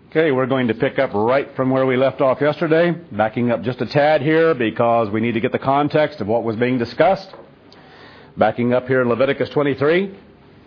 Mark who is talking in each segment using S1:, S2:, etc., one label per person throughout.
S1: Okay, we're going to pick up right from where we left off yesterday, backing up just a tad here because we need to get the context of what was being discussed. Backing up here in Leviticus 23,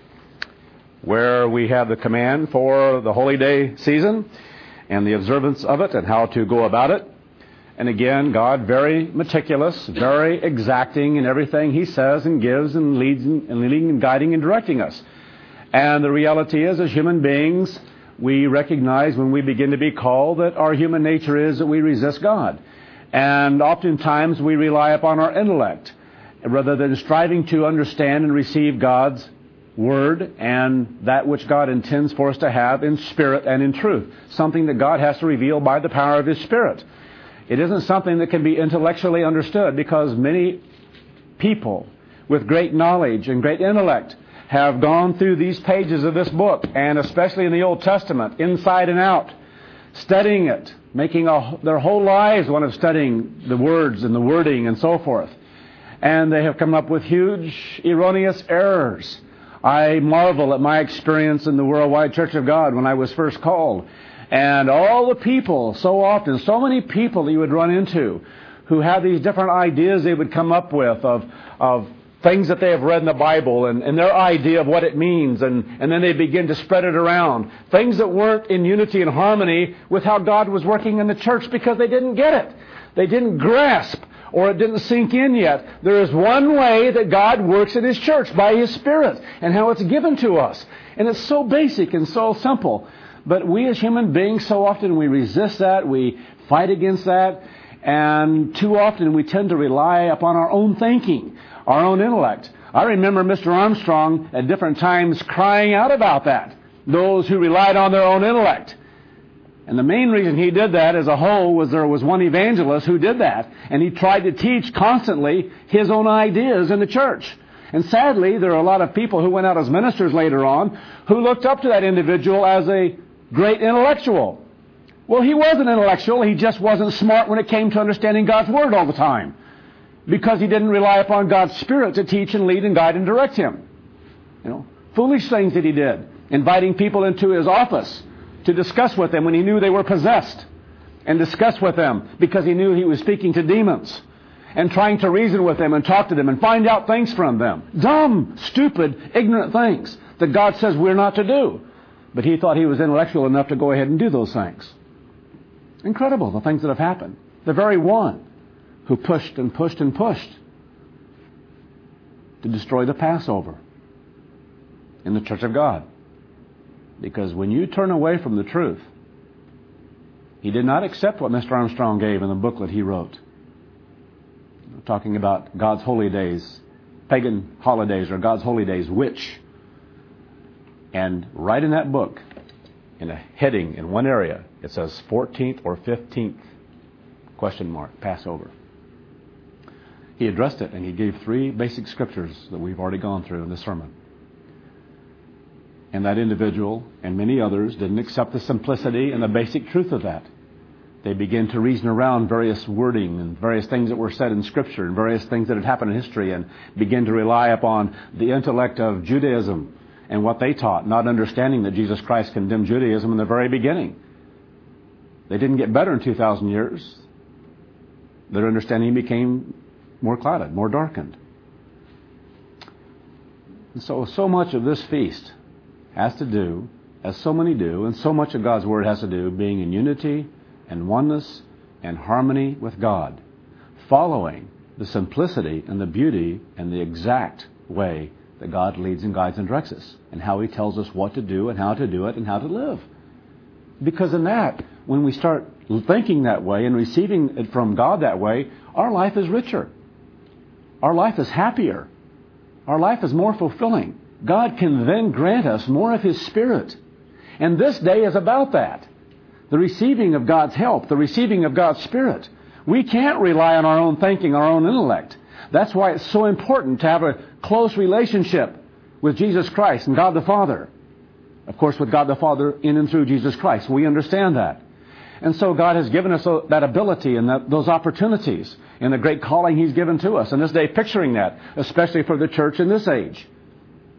S1: where we have the command for the holy day season and the observance of it and how to go about it. And again, God very meticulous, very exacting in everything He says and gives and leads and leading and guiding and directing us. And the reality is, as human beings, we recognize when we begin to be called that our human nature is that we resist God. And oftentimes we rely upon our intellect rather than striving to understand and receive God's Word and that which God intends for us to have in spirit and in truth. Something that God has to reveal by the power of His Spirit. It isn't something that can be intellectually understood because many people with great knowledge and great intellect have gone through these pages of this book, and especially in the Old Testament, inside and out, studying it, making their whole lives one of studying the words and the wording and so forth. And they have come up with huge erroneous errors. I marvel at my experience in the Worldwide Church of God when I was first called. And all the people, so often, so many people that you would run into who have these different ideas they would come up with of things that they have read in the Bible and their idea of what it means, and then they begin to spread it around. Things that weren't in unity and harmony with how God was working in the church because they didn't get it. They didn't grasp, or it didn't sink in yet. There is one way that God works in His church, by His Spirit, and how it's given to us. And it's so basic and so simple. But we as human beings, so often we resist that, we fight against that, and too often we tend to rely upon our own thinking, our own intellect. I remember Mr. Armstrong at different times crying out about that, those who relied on their own intellect. And the main reason he did that as a whole was there was one evangelist who did that, and he tried to teach constantly his own ideas in the church. And sadly, there are a lot of people who went out as ministers later on who looked up to that individual as a great intellectual. Well, he was an intellectual. He just wasn't smart when it came to understanding God's Word all the time, because he didn't rely upon God's Spirit to teach and lead and guide and direct him. Foolish things that he did, inviting people into his office to discuss with them when he knew they were possessed, and discuss with them because he knew he was speaking to demons, and trying to reason with them and talk to them and find out things from them. Dumb, stupid, ignorant things that God says we're not to do. But he thought he was intellectual enough to go ahead and do those things. Incredible, the things that have happened. The very one who pushed and pushed and pushed to destroy the Passover in the Church of God. Because when you turn away from the truth, he did not accept what Mr. Armstrong gave in the booklet he wrote, talking about God's holy days, pagan holidays, or God's holy days, which. And right in that book, in a heading in one area, it says 14th or 15th, Passover. He addressed it, and he gave 3 basic scriptures that we've already gone through in this sermon. And that individual and many others didn't accept the simplicity and the basic truth of that. They began to reason around various wording and various things that were said in Scripture and various things that had happened in history, and began to rely upon the intellect of Judaism and what they taught, not understanding that Jesus Christ condemned Judaism in the very beginning. They didn't get better in 2,000 years. Their understanding became more clouded, more darkened. And so much of this feast has to do, as so many do, and so much of God's Word has to do, being in unity and oneness and harmony with God, following the simplicity and the beauty and the exact way that God leads and guides and directs us, and how He tells us what to do and how to do it and how to live. Because in that, when we start thinking that way and receiving it from God that way, our life is richer. Our life is happier. Our life is more fulfilling. God can then grant us more of His Spirit. And this day is about that. The receiving of God's help, the receiving of God's Spirit. We can't rely on our own thinking, our own intellect. That's why it's so important to have a close relationship with Jesus Christ and God the Father. Of course, with God the Father in and through Jesus Christ. We understand that. And so God has given us that ability and those opportunities in the great calling He's given to us. And this day, picturing that, especially for the church in this age.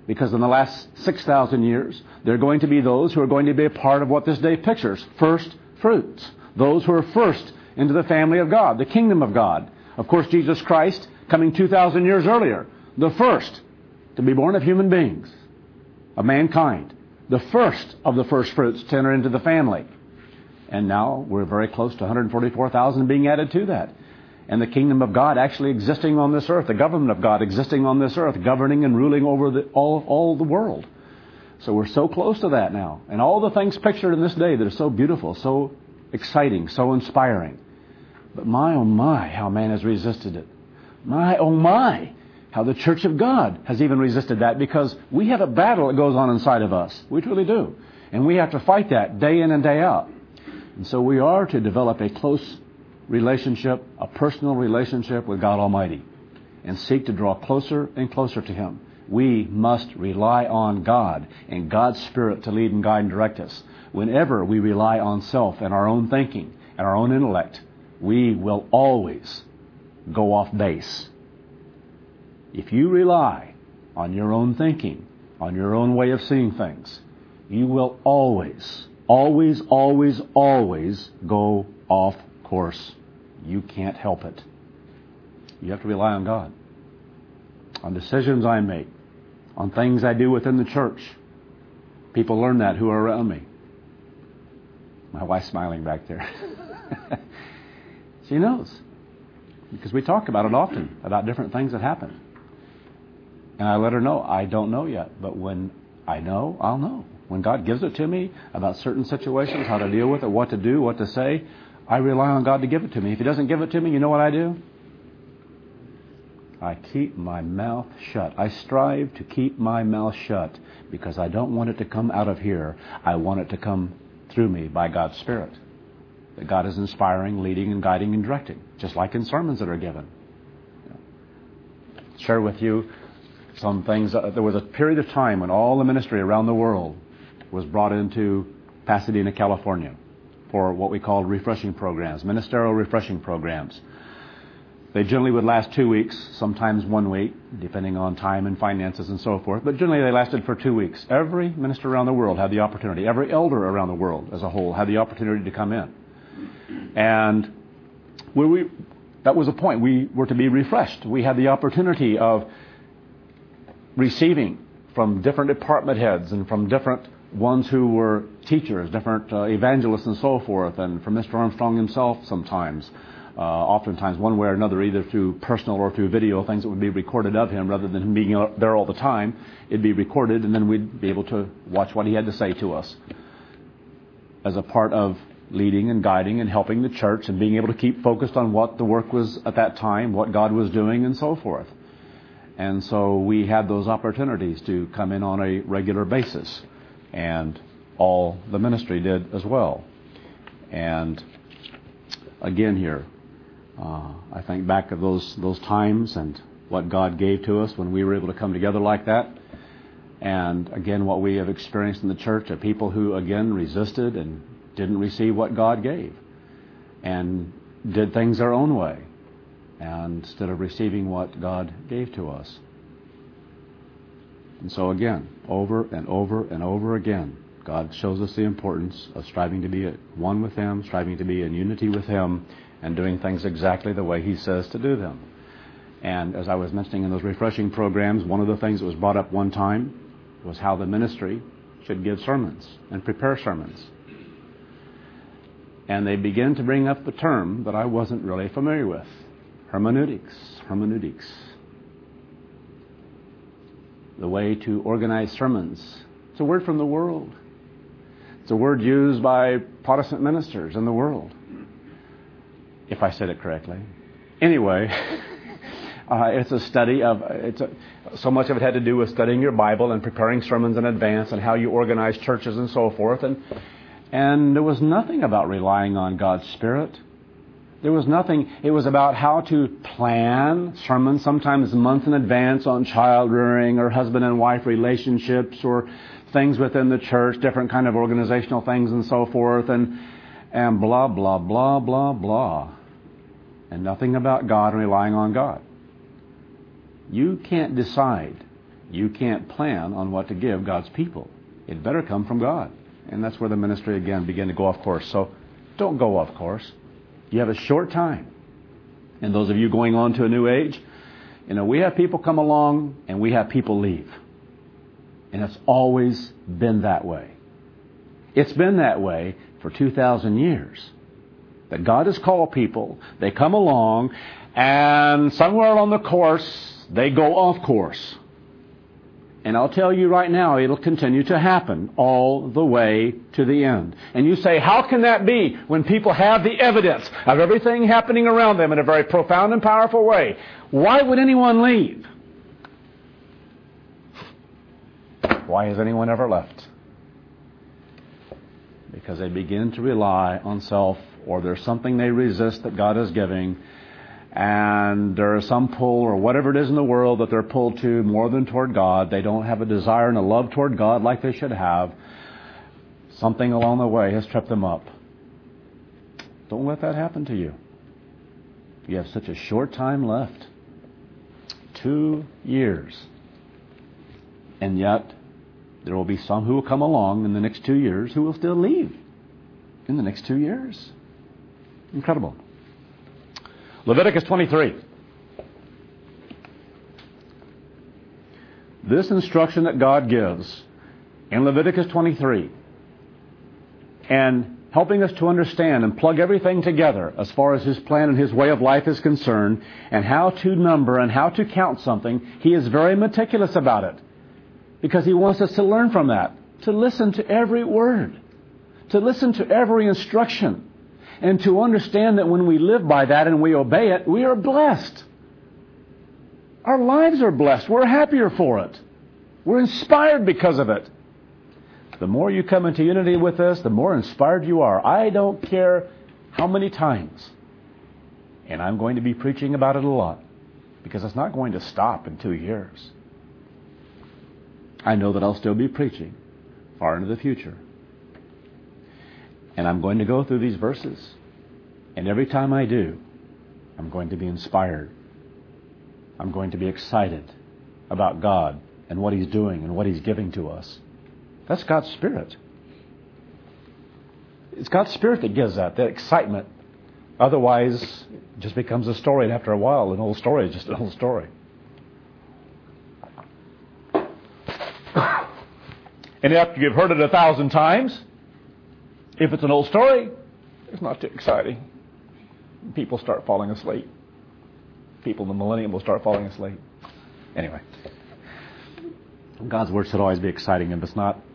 S1: Because in the last 6,000 years, there are going to be those who are going to be a part of what this day pictures. First fruits. Those who are first into the family of God, the kingdom of God. Of course, Jesus Christ, coming 2,000 years earlier, the first to be born of human beings, of mankind. The first of the first fruits to enter into the family. And now we're very close to 144,000 being added to that. And the kingdom of God actually existing on this earth, the government of God existing on this earth, governing and ruling over all the world. So we're so close to that now. And all the things pictured in this day that are so beautiful, so exciting, so inspiring. But my, oh my, how man has resisted it. My, oh my, how the church of God has even resisted that, because we have a battle that goes on inside of us. We truly do. And we have to fight that day in and day out. And so we are to develop a close relationship, a personal relationship with God Almighty, and seek to draw closer and closer to Him. We must rely on God and God's Spirit to lead and guide and direct us. Whenever we rely on self and our own thinking and our own intellect, we will always go off base. If you rely on your own thinking, on your own way of seeing things, you will always go off course. You can't help it. You have to rely on God. On decisions I make, on things I do within the church. People learn that who are around me. My wife's smiling back there. She knows. Because we talk about it often, about different things that happen. And I let her know, I don't know yet. But when I know, I'll know. When God gives it to me about certain situations, how to deal with it, what to do, what to say, I rely on God to give it to me. If He doesn't give it to me, you know what I do? I keep my mouth shut. I strive to keep my mouth shut because I don't want it to come out of here. I want it to come through me by God's Spirit. That God is inspiring, leading, and guiding and directing, just like in sermons that are given. Share with you some things. There was a period of time when all the ministry around the world was brought into Pasadena, California, for what we call refreshing programs, ministerial refreshing programs. They generally would last 2 weeks, sometimes 1 week, depending on time and finances and so forth. But generally they lasted for 2 weeks. Every minister around the world had the opportunity. Every elder around the world as a whole had the opportunity to come in. And that was a point. We were to be refreshed. We had the opportunity of receiving from different department heads and from different ones who were teachers, different evangelists and so forth, and from Mr. Armstrong himself sometimes. Oftentimes one way or another, either through personal or through video, things that would be recorded of him rather than him being there all the time. It'd be recorded and then we'd be able to watch what he had to say to us as a part of leading and guiding and helping the church and being able to keep focused on what the work was at that time, what God was doing and so forth. And so we had those opportunities to come in on a regular basis, and all the ministry did as well. And again here, I think back of those times and what God gave to us when we were able to come together like that. And again, what we have experienced in the church are people who again resisted and didn't receive what God gave and did things their own way, and instead of receiving what God gave to us. And so again, over and over and over again, God shows us the importance of striving to be one with Him, striving to be in unity with Him, and doing things exactly the way He says to do them. And as I was mentioning in those refreshing programs, one of the things that was brought up one time was how the ministry should give sermons and prepare sermons. And they began to bring up a term that I wasn't really familiar with. Hermeneutics. The way to organize sermons. It's a word from the world. It's a word used by Protestant ministers in the world, if I said it correctly. Anyway, it's a study of, so much of it had to do with studying your Bible and preparing sermons in advance and how you organize churches and so forth. And there was nothing about relying on God's Spirit. There was nothing. It was about how to plan sermons, sometimes months in advance, on child rearing or husband and wife relationships or things within the church, different kind of organizational things and so forth, and blah, blah, blah, blah, blah. And nothing about God and relying on God. You can't decide you can't plan on what to give God's people. It better come from God. And that's where the ministry again began to go off course. So don't go off course. You have a short time. And those of you going on to a new age, we have people come along and we have people leave. And it's always been that way. It's been that way for 2,000 years. That God has called people, they come along, and somewhere along the course, they go off course. And I'll tell you right now, it'll continue to happen all the way to the end. And you say, how can that be when people have the evidence of everything happening around them in a very profound and powerful way? Why would anyone leave? Why has anyone ever left? Because they begin to rely on self, or there's something they resist that God is giving, and there is some pull or whatever it is in the world that they're pulled to more than toward God. They don't have a desire and a love toward God like they should have. Something along the way has tripped them up. Don't let that happen to you. You have such a short time left. 2 years. And yet, there will be some who will come along in the next 2 years who will still leave in the next 2 years. Incredible. Leviticus 23. This instruction that God gives in Leviticus 23, and helping us to understand and plug everything together as far as His plan and His way of life is concerned, and how to number and how to count something, He is very meticulous about it. Because He wants us to learn from that, to listen to every word, to listen to every instruction, and to understand that when we live by that and we obey it, we are blessed. Our lives are blessed. We're happier for it. We're inspired because of it. The more you come into unity with this, the more inspired you are. I don't care how many times. And I'm going to be preaching about it a lot, because it's not going to stop in 2 years. I know that I'll still be preaching far into the future. And I'm going to go through these verses. And every time I do, I'm going to be inspired. I'm going to be excited about God and what He's doing and what He's giving to us. That's God's Spirit. It's God's Spirit that gives that excitement. Otherwise, it just becomes a story. And after a while, an old story is just an old story. And after you've heard it 1,000 times, if it's an old story, it's not too exciting. People start falling asleep. People in the millennium will start falling asleep. Anyway, God's Word should always be exciting. If it's not,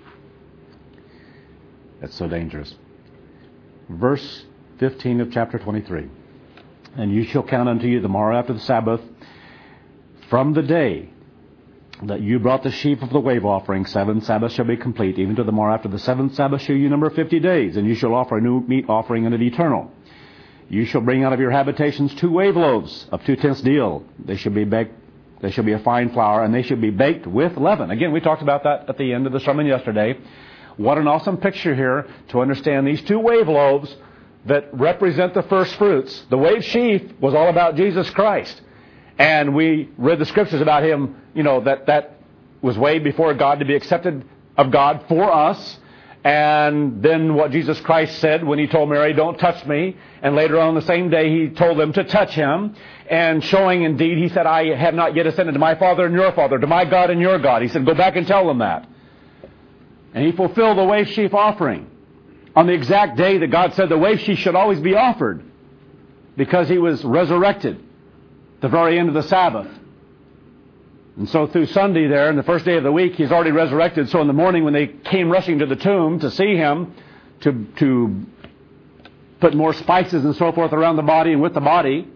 S1: it's so dangerous. Verse 15 of chapter 23. And you shall count unto you the morrow after the Sabbath, from the day that you brought the sheaf of the wave offering, 7 Sabbaths shall be complete. Even to the morrow after the 7th Sabbath shall you number 50 days. And you shall offer a new meat offering unto the eternal. You shall bring out of your habitations 2 wave loaves of 2/10 deal. They shall be baked. They shall be a fine flour, and they shall be baked with leaven. Again, we talked about that at the end of the sermon yesterday. What an awesome picture here to understand these 2 wave loaves that represent the first fruits. The wave sheaf was all about Jesus Christ. And we read the scriptures about Him, that was way before God to be accepted of God for us. And then what Jesus Christ said when He told Mary, don't touch me. And later on the same day, He told them to touch Him. And showing indeed, He said, I have not yet ascended to my Father and your Father, to my God and your God. He said, go back and tell them that. And He fulfilled the wave sheaf offering on the exact day that God said the wave sheaf should always be offered, because He was resurrected the very end of the Sabbath. And so through Sunday there, and the first day of the week, He's already resurrected. So in the morning when they came rushing to the tomb to see Him, to put more spices and so forth around the body and with the body,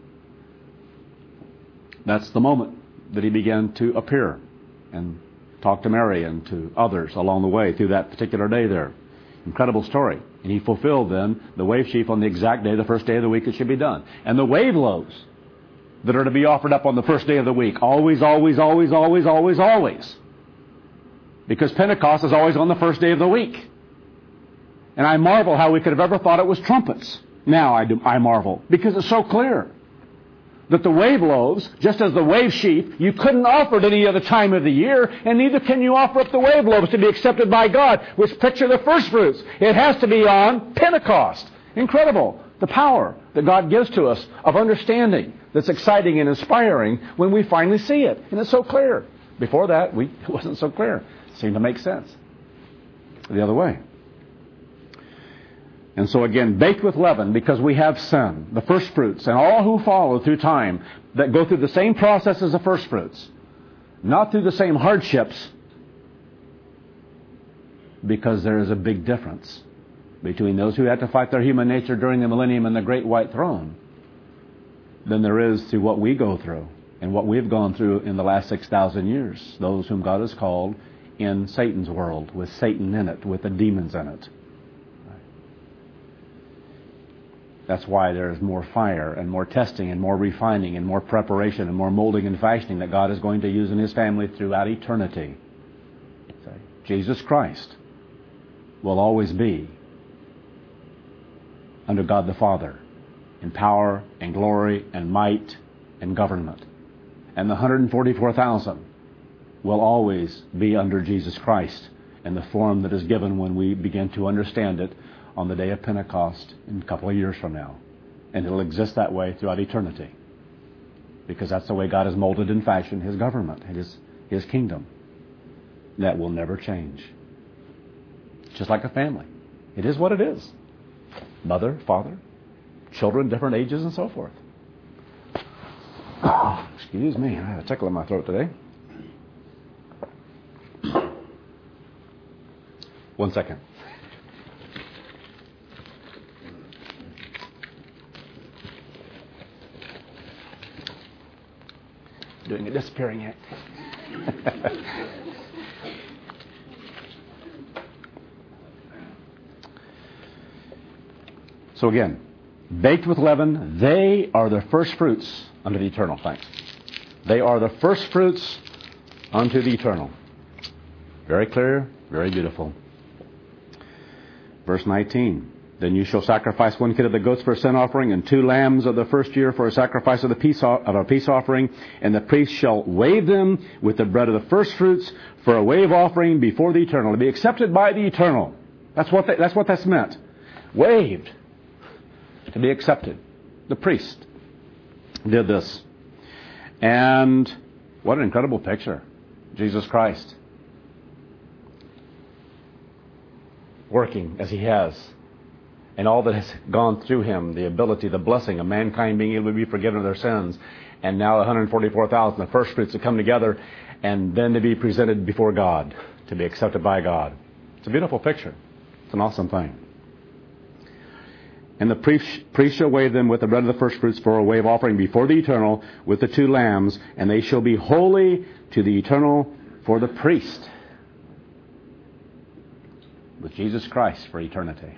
S1: that's the moment that He began to appear and talk to Mary and to others along the way through that particular day there. Incredible story. And He fulfilled then the wave sheaf on the exact day, the first day of the week it should be done. And the wave loaves that are to be offered up on the first day of the week. Always, always, always, always, always, always. Because Pentecost is always on the first day of the week. And I marvel how we could have ever thought it was trumpets. Now I marvel, because it's so clear. that the wave loaves, just as the wave sheaf, you couldn't offer at any other time of the year, and neither can you offer up the wave loaves to be accepted by God, which picture the first fruits. It has to be on Pentecost. Incredible, the power that God gives to us of understanding that's exciting and inspiring when we finally see it. And it's so clear. Before that, it wasn't so clear. It seemed to make sense the other way. And so again, baked with leaven, because we have sin, the first fruits, and all who follow through time that go through the same process as the first fruits, not through the same hardships, because there is a big difference between those who had to fight their human nature during the millennium and the great white throne than there is through what we go through and what we've gone through in the last 6,000 years, those whom God has called in Satan's world, with Satan in it, with the demons in it. That's why there's more fire and more testing and more refining and more preparation and more molding and fashioning that God is going to use in His family throughout eternity. Jesus Christ will always be under God the Father in power and glory and might and government. And the 144,000 will always be under Jesus Christ in the form that is given when we begin to understand it on the day of Pentecost in a couple of years from now. And it'll exist that way throughout eternity. Because that's the way God has molded and fashioned His government, His kingdom. That will never change. Just like a family. It is what it is. Mother, father, children, different ages, and so forth. Excuse me, I have a tickle in my throat today. 1 second. Doing a disappearing act. So again, baked with leaven, they are the first fruits unto the eternal. Thanks. They are the first fruits unto the eternal. Very clear, very beautiful. Verse 19. Then you shall sacrifice 1 kid of the goats for a sin offering, and 2 lambs of the first year for a sacrifice of a peace offering. And the priest shall wave them with the bread of the first fruits for a wave offering before the eternal, to be accepted by the eternal. That's what that's meant. Waved to be accepted. The priest did this, and what an incredible picture! Jesus Christ working as He has. And all that has gone through Him, the ability, the blessing of mankind being able to be forgiven of their sins. And now the 144,000, the first fruits that come together, and then to be presented before God, to be accepted by God. It's a beautiful picture. It's an awesome thing. And the priest shall wave them with the bread of the first fruits for a wave offering before the eternal with the 2 lambs, and they shall be holy to the eternal for the priest. With Jesus Christ for eternity.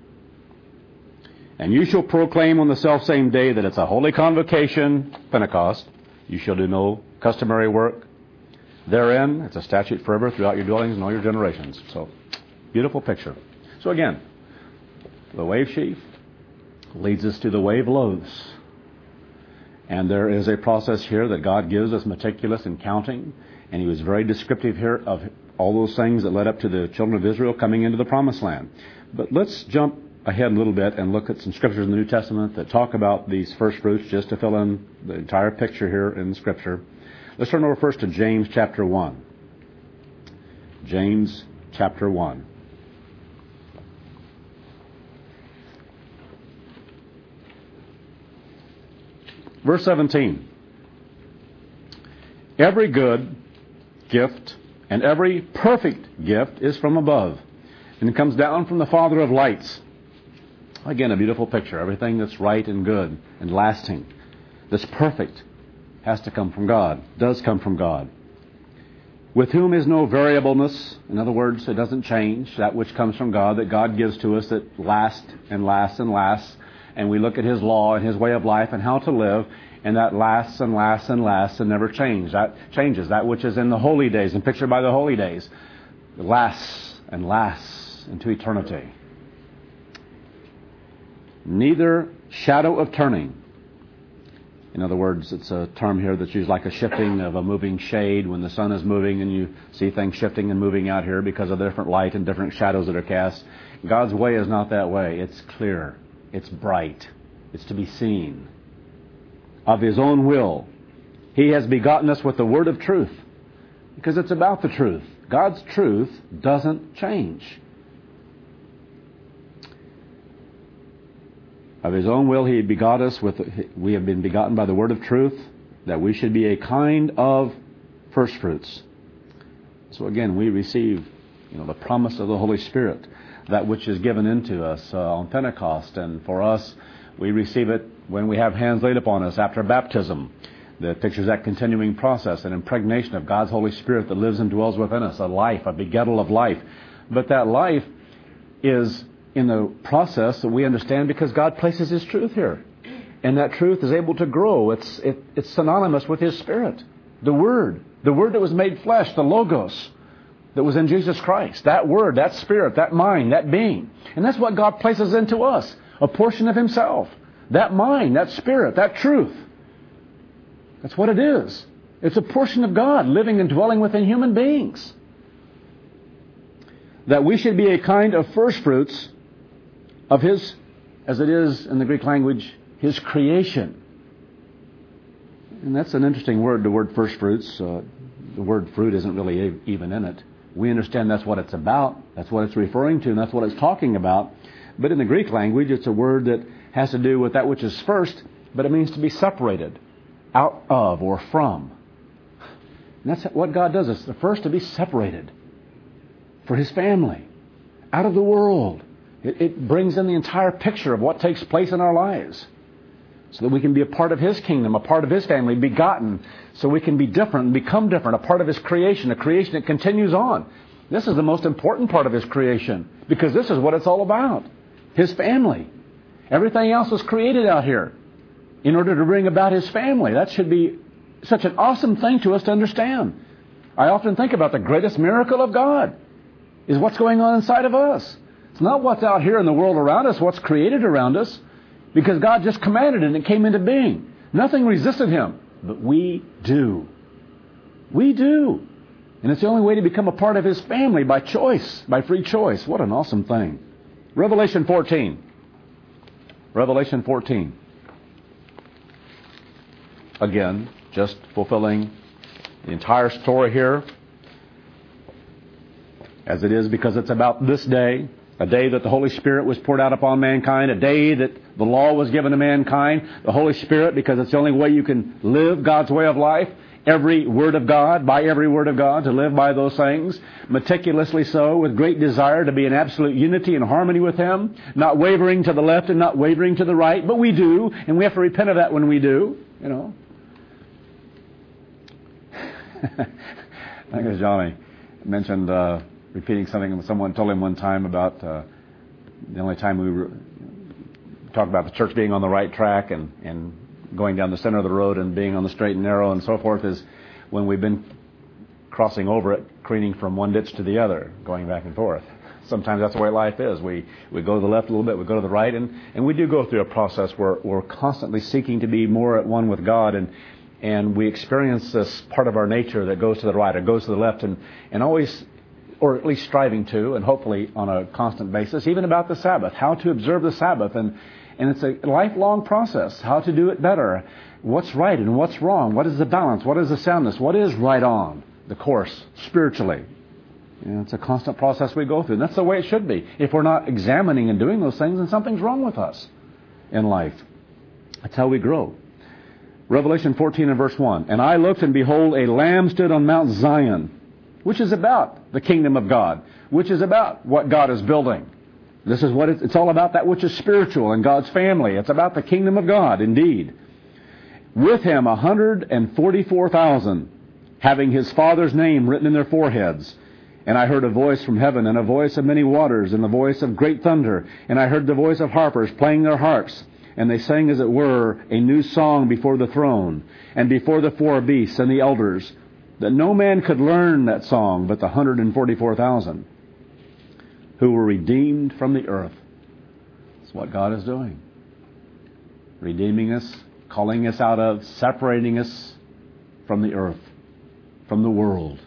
S1: And you shall proclaim on the selfsame day that it's a holy convocation, Pentecost. You shall do no customary work therein. It's a statute forever throughout your dwellings and all your generations. So, beautiful picture. So again, the wave sheaf leads us to the wave loaves. And there is a process here that God gives us meticulous in counting. And He was very descriptive here of all those things that led up to the children of Israel coming into the promised land. But let's jump ahead a little bit and look at some scriptures in the New Testament that talk about these first fruits, just to fill in the entire picture here in Scripture. Let's turn over first to James chapter 1. James chapter 1. Verse 17. Every good gift and every perfect gift is from above, and it comes down from the Father of lights. Again, a beautiful picture. Everything that's right and good and lasting, that's perfect, has to come from God, does come from God. With whom is no variableness. In other words, it doesn't change. That which comes from God, that God gives to us, that lasts and lasts and lasts. And we look at His law and His way of life and how to live, and that lasts and lasts and lasts and never changes. That changes. That which is in the holy days and pictured by the holy days lasts and lasts into eternity. Neither shadow of turning. In other words, it's a term here that's used like a shifting of a moving shade when the sun is moving and you see things shifting and moving out here because of the different light and different shadows that are cast. God's way is not that way. It's clear. It's bright. It's to be seen. Of His own will, He has begotten us with the word of truth, because it's about the truth. God's truth doesn't change. Of His own will, He begot us with. We have been begotten by the word of truth, that we should be a kind of first fruits. So again, we receive, the promise of the Holy Spirit, that which is given into us on Pentecost, and for us, we receive it when we have hands laid upon us after baptism. That pictures that continuing process, an impregnation of God's Holy Spirit that lives and dwells within us, a life, a begettal of life. But that life is in the process that we understand because God places His truth here. And that truth is able to grow. It's synonymous with His Spirit. The Word that was made flesh, the Logos that was in Jesus Christ. That Word, that Spirit, that mind, that being. And that's what God places into us, a portion of Himself. That mind, that Spirit, that truth. That's what it is. It's a portion of God living and dwelling within human beings. That we should be a kind of first fruits of His, as it is in the Greek language, His creation. And that's an interesting word, the word first fruits. The word fruit isn't really even in it. We understand that's what it's about. That's what it's referring to, and that's what it's talking about. But in the Greek language, it's a word that has to do with that which is first, but it means to be separated out of or from. And that's what God does. It's the first to be separated for His family, out of the world. It brings in the entire picture of what takes place in our lives so that we can be a part of His kingdom, a part of His family, begotten, so we can be different and become different, a part of His creation, a creation that continues on. This is the most important part of His creation because this is what it's all about, His family. Everything else was created out here in order to bring about His family. That should be such an awesome thing to us to understand. I often think about the greatest miracle of God is what's going on inside of us. It's not what's out here in the world around us, what's created around us, because God just commanded it and it came into being. Nothing resisted Him, but we do. We do. And it's the only way to become a part of His family, by choice, by free choice. What an awesome thing. Revelation 14. Revelation 14. Again, just fulfilling the entire story here as it is, because it's about this day, a day that the Holy Spirit was poured out upon mankind, a day that the law was given to mankind. The Holy Spirit, because it's the only way you can live God's way of life, every word of God, by every word of God, to live by those things, meticulously so, with great desire to be in absolute unity and harmony with Him, not wavering to the left and not wavering to the right, but we do, and we have to repent of that when we do, I think as Johnny mentioned, repeating something someone told him one time about the only time we talk about the church being on the right track and going down the center of the road and being on the straight and narrow and so forth is when we've been crossing over it, careening from one ditch to the other, going back and forth. Sometimes that's the way life is. We go to the left a little bit, we go to the right, and we do go through a process where we're constantly seeking to be more at one with God, and we experience this part of our nature that goes to the right or goes to the left, and always, or at least striving to, and hopefully on a constant basis, even about the Sabbath, how to observe the Sabbath, and it's a lifelong process, how to do it better, what's right and what's wrong, what is the balance, what is the soundness, what is right on the course spiritually. It's a constant process we go through, and that's the way it should be. If we're not examining and doing those things, then something's wrong with us in life. That's how we grow. Revelation 14 and verse 1. And I looked, and behold, a lamb stood on Mount Zion, which is about the kingdom of God, which is about what God is building. This is what it's all about, that which is spiritual in God's family. It's about the kingdom of God, indeed. With him 144,000, having his Father's name written in their foreheads. And I heard a voice from heaven, and a voice of many waters, and the voice of great thunder. And I heard the voice of harpers playing their harps. And they sang, as it were, a new song before the throne, and before the four beasts and the elders, that no man could learn that song but the 144,000 who were redeemed from the earth. That's what God is doing. Redeeming us calling us out of, separating us from the earth, from the world.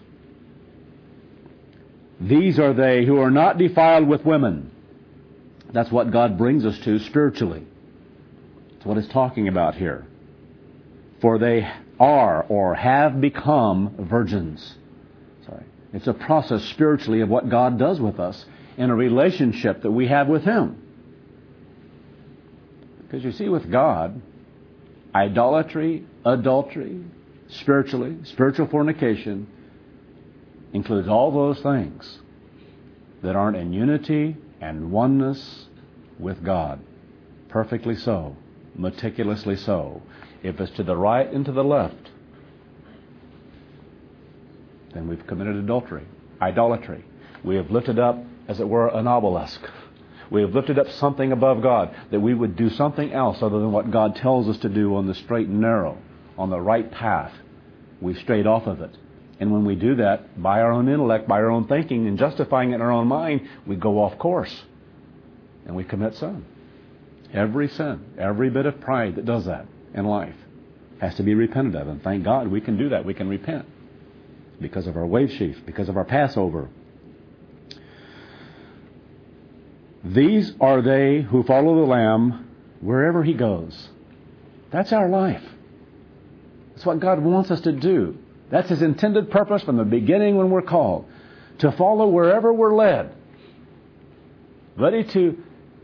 S1: These are they who are not defiled with women. That's what God brings us to spiritually. That's what it's talking about here. For they are or have become virgins. It's a process spiritually of what God does with us in a relationship that we have with Him. Because you see, with God, idolatry, adultery, spiritual fornication includes all those things that aren't in unity and oneness with God. Perfectly so, meticulously so. If it's to the right and to the left, then we've committed adultery, idolatry. We have lifted up, as it were, an obelisk. We have lifted up something above God, that we would do something else other than what God tells us to do on the straight and narrow, on the right path. We strayed off of it. And when we do that, by our own intellect, by our own thinking, and justifying it in our own mind, we go off course. And we commit sin. Every sin, every bit of pride that does that in life has to be repented of. And thank God we can do that. We can repent. Because of our wave sheaf, because of our Passover. These are they who follow the Lamb wherever He goes. That's our life. That's what God wants us to do. That's His intended purpose from the beginning when we're called. To follow wherever we're led. Ready to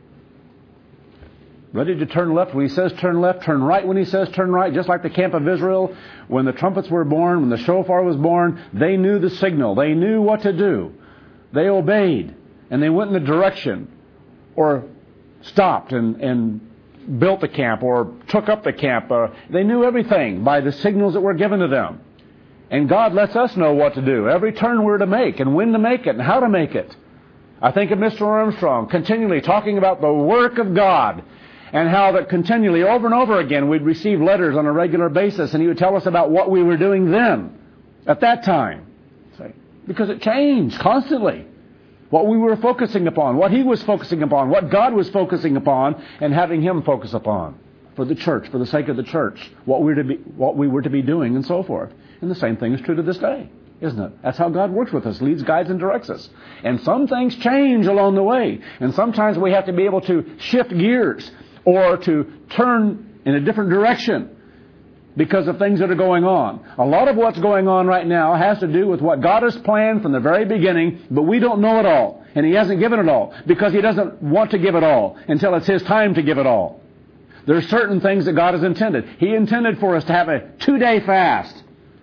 S1: turn left when He says turn left, turn right when He says turn right, just like the camp of Israel. When the trumpets were born, when the shofar was born, they knew the signal. They knew what to do. They obeyed, and they went in the direction, or stopped and built the camp, or took up the camp. They knew everything by the signals that were given to them. And God lets us know what to do, every turn we're to make, and when to make it, and how to make it. I think of Mr. Armstrong continually talking about the work of God, and how that continually, over and over again, we'd receive letters on a regular basis, and he would tell us about what we were doing then, at that time. Because it changed constantly. What we were focusing upon, what he was focusing upon, what God was focusing upon, and having him focus upon. For the church, for the sake of the church, what we were to be doing, and so forth. And the same thing is true to this day, isn't it? That's how God works with us, leads, guides, and directs us. And some things change along the way. And sometimes we have to be able to shift gears, or to turn in a different direction because of things that are going on. A lot of what's going on right now has to do with what God has planned from the very beginning, but we don't know it all. And He hasn't given it all because He doesn't want to give it all until it's His time to give it all. There are certain things that God has intended. He intended for us to have a 2-day fast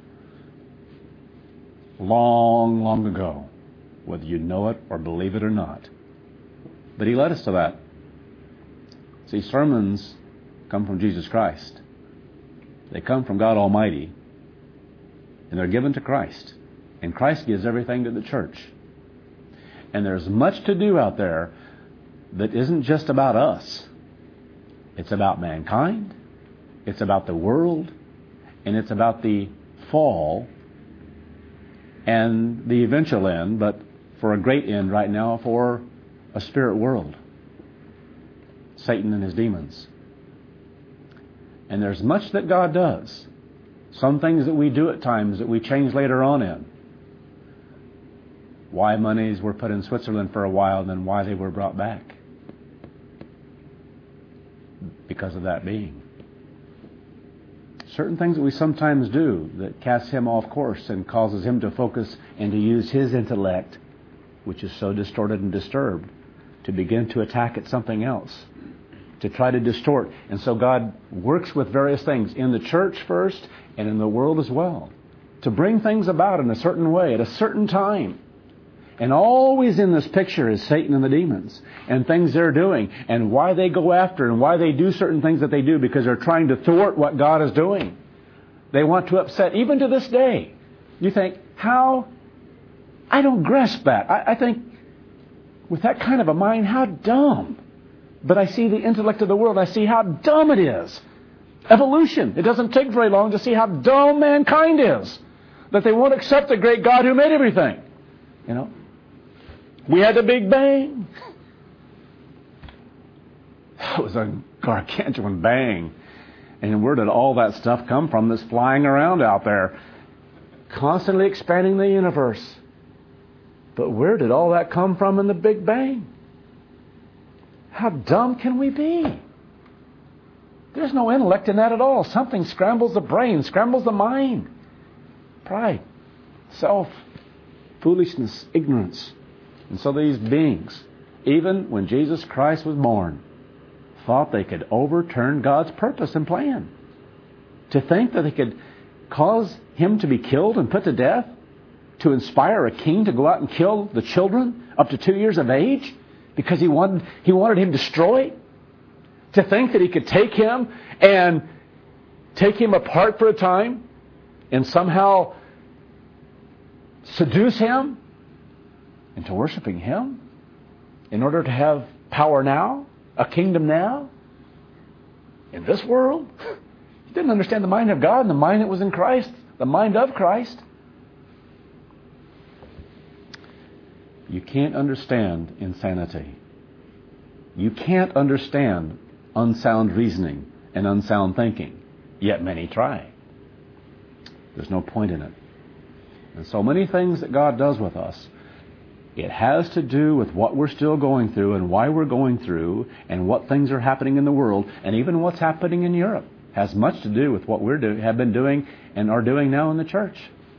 S1: long, long ago, whether you know it or believe it or not. But He led us to that. See, sermons come from Jesus Christ. They come from God Almighty. And they're given to Christ. And Christ gives everything to the church. And there's much to do out there that isn't just about us. It's about mankind. It's about the world. And it's about the fall and the eventual end, but for a great end right now, for a spirit world. Satan and his demons. And there's much that God does. Some things that we do at times that we change later on in. Why monies were put in Switzerland for a while and then why they were brought back. Because of that being. Certain things that we sometimes do that casts Him off course and causes Him to focus and to use His intellect, which is so distorted and disturbed, to begin to attack at something else, to try to distort. And so God works with various things in the church first and in the world as well, to bring things about in a certain way at a certain time. And always in this picture is Satan and the demons and things they're doing and why they go after and why they do certain things that they do, because they're trying to thwart what God is doing. They want to upset, even to this day. You think, how? I don't grasp that. I think, with that kind of a mind, how dumb. But I see the intellect of the world. I see how dumb it is. Evolution. It doesn't take very long to see how dumb mankind is. That they won't accept the great God who made everything. You know? We had the Big Bang. It was a gargantuan bang. And where did all that stuff come from that's flying around out there? Constantly expanding the universe. But where did all that come from in the Big Bang? How dumb can we be? There's no intellect in that at all. Something scrambles the brain, scrambles the mind. Pride, self, foolishness, ignorance. And so these beings, even when Jesus Christ was born, thought they could overturn God's purpose and plan. To think that they could cause him to be killed and put to death, to inspire a king to go out and kill the children up to 2 years of age because he wanted him destroyed. To think that he could take him and take him apart for a time and somehow seduce him into worshiping him in order to have power now, a kingdom now, in this world. He didn't understand the mind of God and the mind that was in Christ, the mind of Christ. You can't understand insanity. You can't understand unsound reasoning and unsound thinking, yet many try. There's no point in it. And so many things that God does with us, it has to do with what we're still going through and why we're going through and what things are happening in the world and even what's happening in Europe. Has much to do with what have been doing and are doing now in the church.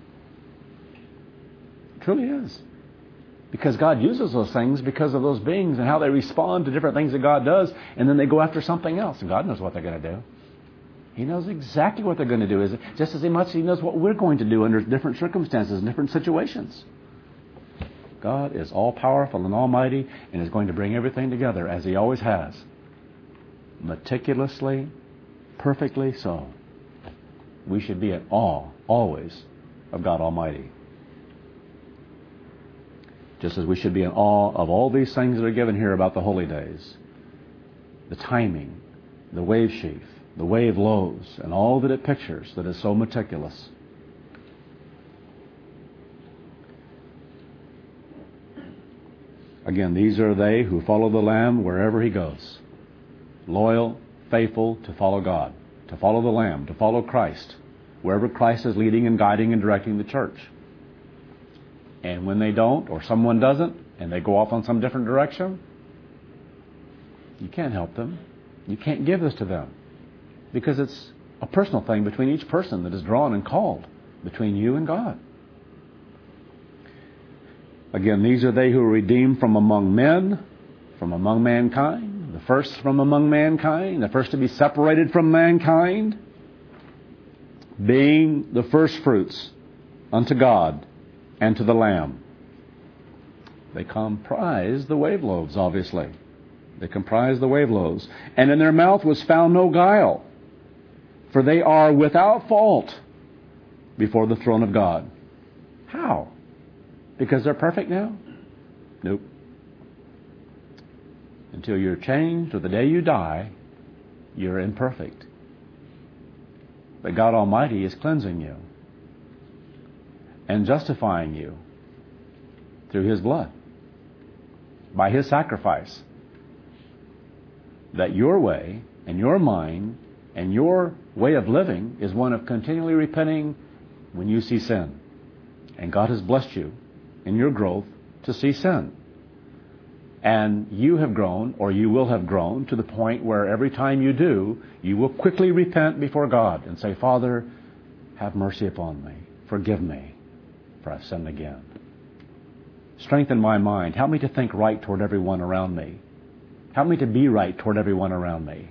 S1: It truly is. Because God uses those things because of those beings and how they respond to different things that God does, and then they go after something else. And God knows what they're going to do. He knows exactly what they're going to do, just as much as He knows what we're going to do under different circumstances and different situations. God is all-powerful and almighty and is going to bring everything together as He always has. Meticulously, perfectly so. We should be in awe, always, of God Almighty. Just as we should be in awe of all these things that are given here about the holy days. The timing, the wave sheaf, the wave loaves, and all that it pictures that is so meticulous. Again, these are they who follow the Lamb wherever He goes. Loyal, faithful to follow God, to follow the Lamb, to follow Christ, wherever Christ is leading and guiding and directing the church. And when they don't, or someone doesn't, and they go off on some different direction, you can't help them. You can't give this to them. Because it's a personal thing between each person that is drawn and called between you and God. Again, these are they who are redeemed from among men, from among mankind, the first from among mankind, the first to be separated from mankind, being the first fruits unto God and to the Lamb. They comprise the wave loaves, obviously. They comprise the wave loaves. And in their mouth was found no guile, for they are without fault before the throne of God. How? Because they're perfect now? Nope. Until you're changed, or the day you die, you're imperfect. But God Almighty is cleansing you and justifying you through His blood, by His sacrifice. That your way and your mind and your way of living is one of continually repenting when you see sin. And God has blessed you in your growth to see sin. And you have grown, or you will have grown, to the point where every time you do, you will quickly repent before God and say, Father, have mercy upon me. Forgive me, for I've sinned again. Strengthen my mind. Help me to think right toward everyone around me. Help me to be right toward everyone around me.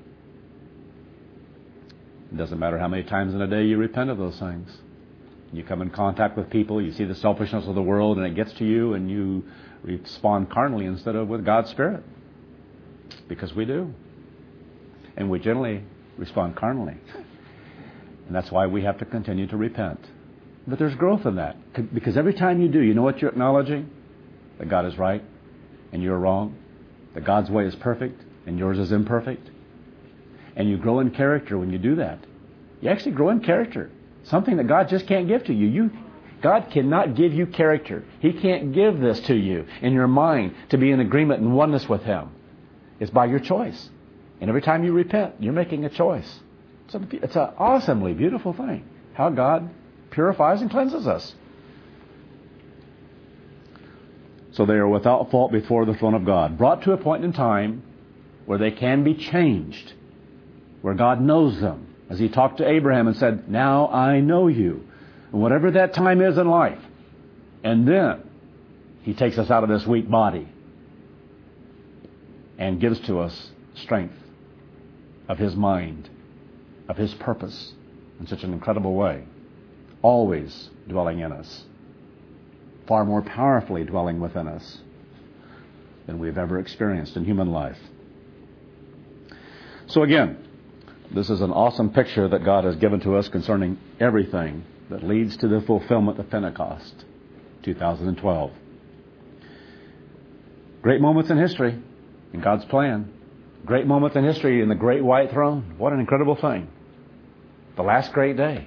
S1: It doesn't matter how many times in a day you repent of those things. You come in contact with people, you see the selfishness of the world, and it gets to you, and you respond carnally instead of with God's Spirit. Because we do. And we generally respond carnally. And that's why we have to continue to repent. But there's growth in that. Because every time you do, you know what you're acknowledging? That God is right and you're wrong. That God's way is perfect and yours is imperfect. And you grow in character when you do that. You actually grow in character. Something that God just can't give to you. God cannot give you character. He can't give this to you in your mind to be in agreement and oneness with Him. It's by your choice. And every time you repent, you're making a choice. It's an awesomely beautiful thing, how God purifies and cleanses us. So they are without fault before the throne of God, brought to a point in time where they can be changed, where God knows them. As He talked to Abraham and said, now I know you. And whatever that time is in life. And then He takes us out of this weak body and gives to us strength of His mind, of His purpose in such an incredible way. Always dwelling in us. Far more powerfully dwelling within us than we've ever experienced in human life. So again, this is an awesome picture that God has given to us concerning everything that leads to the fulfillment of Pentecost, 2012. Great moments in history in God's plan. Great moments in history in the great white throne. What an incredible thing. The last great day.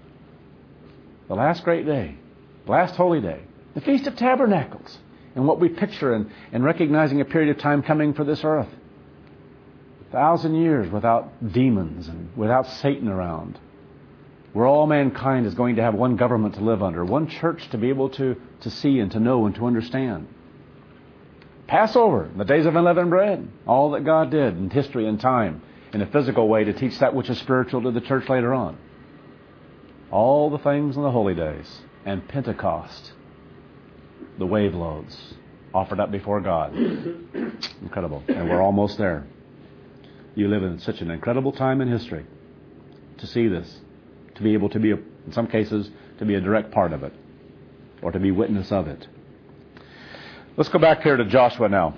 S1: The last great day. The last holy day. The Feast of Tabernacles. And what we picture in recognizing a period of time coming for this earth. 1,000 years without demons and without Satan around. Where all mankind is going to have one government to live under. One church to be able to see and to know and to understand. Passover, the days of unleavened bread. All that God did in history and time. In a physical way to teach that which is spiritual to the church later on. All the things in the holy days. And Pentecost. The wave loads offered up before God. Incredible. And we're almost there. You live in such an incredible time in history to see this, to be able to be, in some cases, to be a direct part of it, or to be witness of it. Let's go back here to Joshua now.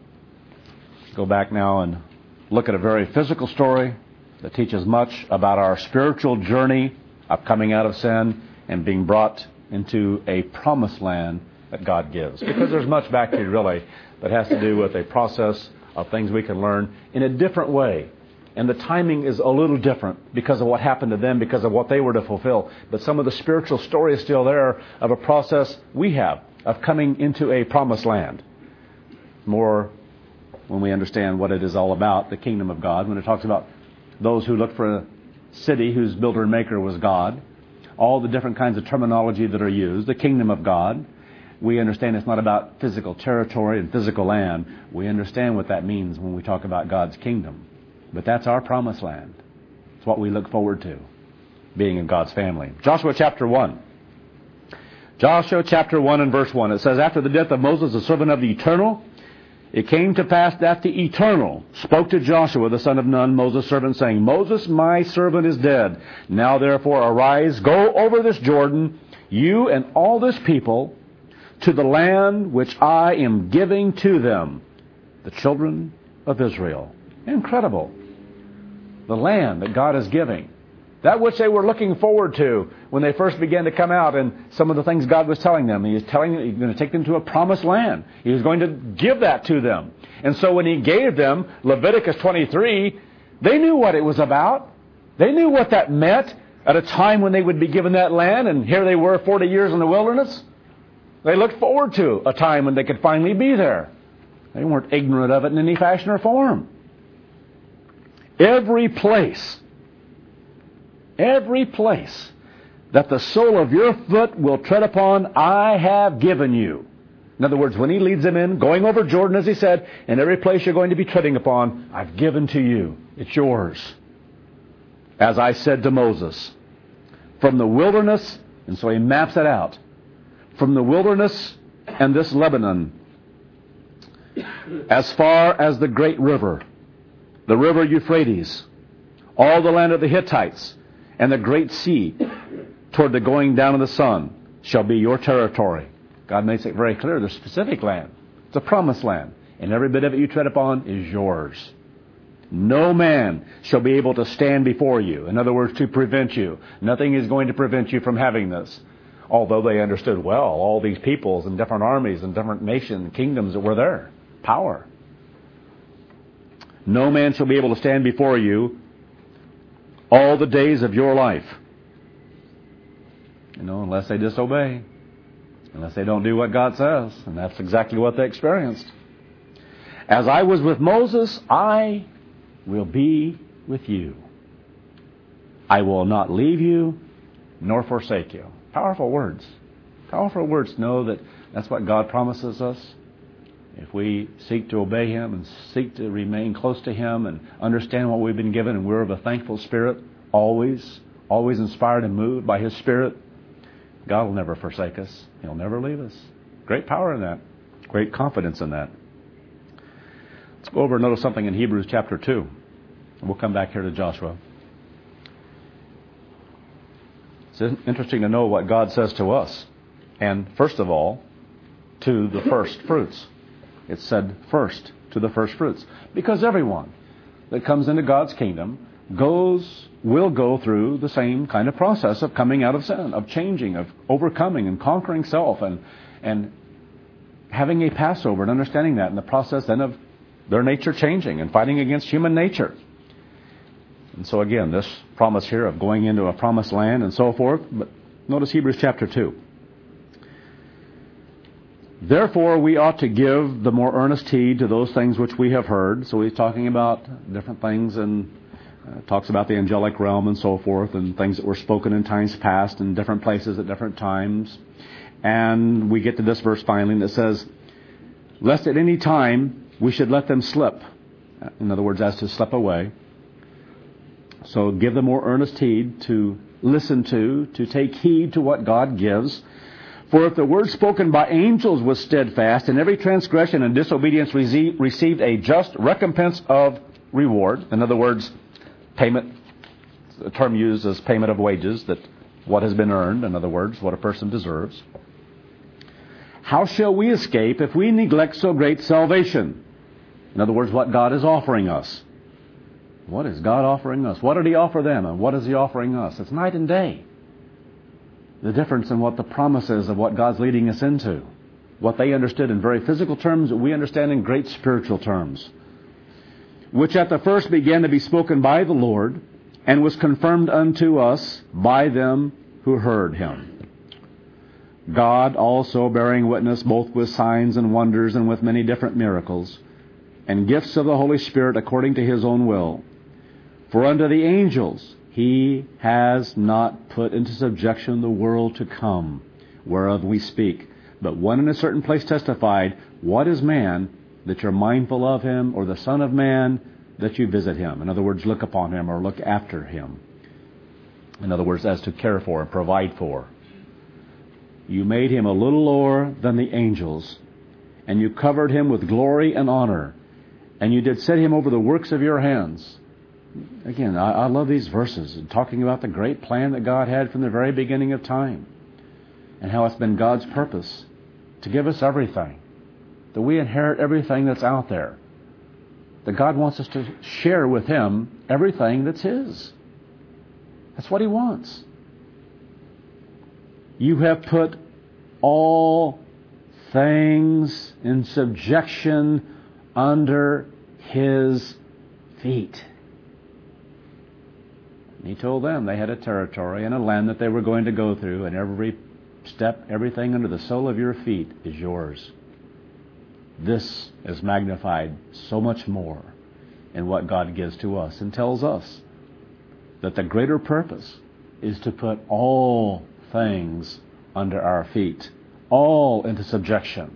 S1: Go back now and look at a very physical story that teaches much about our spiritual journey of coming out of sin and being brought into a promised land that God gives. Because there's much back here, really, that has to do with a process of things we can learn in a different way. And the timing is a little different because of what happened to them, because of what they were to fulfill. But some of the spiritual story is still there of a process we have of coming into a promised land. More when we understand what it is all about, the kingdom of God, when it talks about those who look for a city whose builder and maker was God, all the different kinds of terminology that are used, the kingdom of God. We understand it's not about physical territory and physical land. We understand what that means when we talk about God's kingdom. But that's our promised land. It's what we look forward to, being in God's family. Joshua chapter 1. Joshua chapter 1 and verse 1. It says, after the death of Moses, the servant of the Eternal, it came to pass that the Eternal spoke to Joshua, the son of Nun, Moses' servant, saying, Moses, my servant, is dead. Now therefore arise, go over this Jordan, you and all this people, to the land which I am giving to them, the children of Israel. Incredible. The land that God is giving. That which they were looking forward to when they first began to come out, and some of the things God was telling them. He was telling them He's going to take them to a promised land. He was going to give that to them. And so when He gave them Leviticus 23, they knew what it was about. They knew what that meant at a time when they would be given that land, and here they were 40 years in the wilderness. They looked forward to a time when they could finally be there. They weren't ignorant of it in any fashion or form. Every place that the sole of your foot will tread upon, I have given you. In other words, when He leads them in, going over Jordan, as He said, and every place you're going to be treading upon, I've given to you. It's yours. As I said to Moses, from the wilderness, and so He maps it out, from the wilderness and this Lebanon, as far as the great river, the river Euphrates, all the land of the Hittites, and the great sea, toward the going down of the sun, shall be your territory. God makes it very clear, the specific land. It's a promised land. And every bit of it you tread upon is yours. No man shall be able to stand before you. In other words, to prevent you. Nothing is going to prevent you from having this. Although they understood well all these peoples and different armies and different nations and kingdoms that were there. Power. No man shall be able to stand before you all the days of your life. Unless they disobey. Unless they don't do what God says. And that's exactly what they experienced. As I was with Moses, I will be with you. I will not leave you nor forsake you. Powerful words. Powerful words. Know that that's what God promises us. If we seek to obey Him and seek to remain close to Him and understand what we've been given, and we're of a thankful spirit, always inspired and moved by His Spirit, God will never forsake us. He'll never leave us. Great power in that. Great confidence in that. Let's go over and notice something in Hebrews chapter 2. And we'll come back here to Joshua. It's interesting to know what God says to us. And first of all, to the first fruits. It said first to the first fruits. Because everyone that comes into God's kingdom will go through the same kind of process of coming out of sin, of changing, of overcoming and conquering self, and having a Passover and understanding that, and the process then of their nature changing and fighting against human nature. And so again, this promise here of going into a promised land and so forth. But notice Hebrews chapter 2. Therefore, we ought to give the more earnest heed to those things which we have heard. So he's talking about different things and talks about the angelic realm and so forth, and things that were spoken in times past in different places at different times. And we get to this verse finally that says, lest at any time we should let them slip. In other words, as to slip away. So give the more earnest heed to listen to take heed to what God gives. For if the word spoken by angels was steadfast, and every transgression and disobedience received a just recompense of reward. In other words, payment, a term used as payment of wages, that what has been earned, in other words, what a person deserves. How shall we escape if we neglect so great salvation? In other words, what God is offering us. What is God offering us? What did He offer them, and what is He offering us? It's night and day. The difference in what the promise is of what God's leading us into. What they understood in very physical terms, we understand in great spiritual terms. Which at the first began to be spoken by the Lord, and was confirmed unto us by them who heard Him. God also bearing witness both with signs and wonders and with many different miracles, and gifts of the Holy Spirit according to His own will. For unto the angels He has not put into subjection the world to come, whereof we speak. But one in a certain place testified, what is man, that you're mindful of him, or the Son of Man, that you visit him? In other words, look upon him or look after him. In other words, as to care for and provide for. You made him a little lower than the angels, and you covered him with glory and honor, and you did set him over the works of your hands. Again, I love these verses, talking about the great plan that God had from the very beginning of time, and how it's been God's purpose to give us everything, that we inherit everything that's out there, that God wants us to share with Him everything that's His. That's what He wants. You have put all things in subjection under His feet. And He told them they had a territory and a land that they were going to go through, and every step, everything under the sole of your feet is yours. This is magnified so much more in what God gives to us, and tells us that the greater purpose is to put all things under our feet, all into subjection.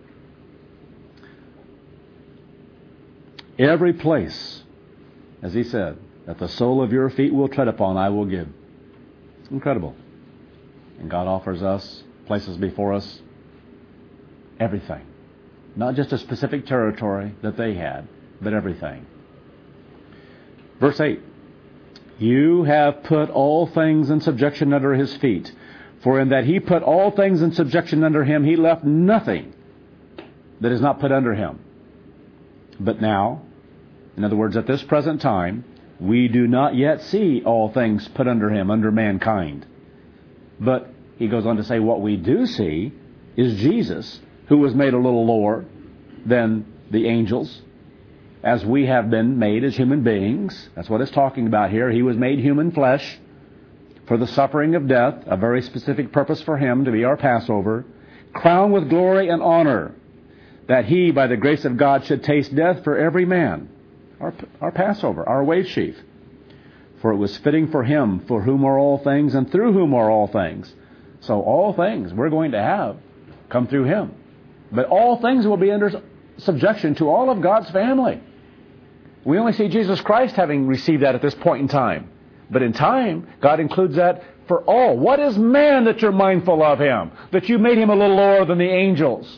S1: Every place, as He said, that the sole of your feet will tread upon, I will give. It's incredible. And God offers us, places before us, everything. Not just a specific territory that they had, but everything. Verse 8. You have put all things in subjection under His feet. For in that He put all things in subjection under Him, He left nothing that is not put under Him. But now, in other words, at this present time, we do not yet see all things put under Him, under mankind. But he goes on to say what we do see is Jesus, who was made a little lower than the angels, as we have been made as human beings. That's what it's talking about here. He was made human flesh for the suffering of death, a very specific purpose for Him to be our Passover, crowned with glory and honor, that He, by the grace of God, should taste death for every man. Our Passover, our wage sheaf. For it was fitting for him, for whom are all things, and through whom are all things. So all things we're going to have come through him. But all things will be under subjection to all of God's family. We only see Jesus Christ having received that at this point in time. But in time, God includes that for all. What is man that you're mindful of him? That you made him a little lower than the angels?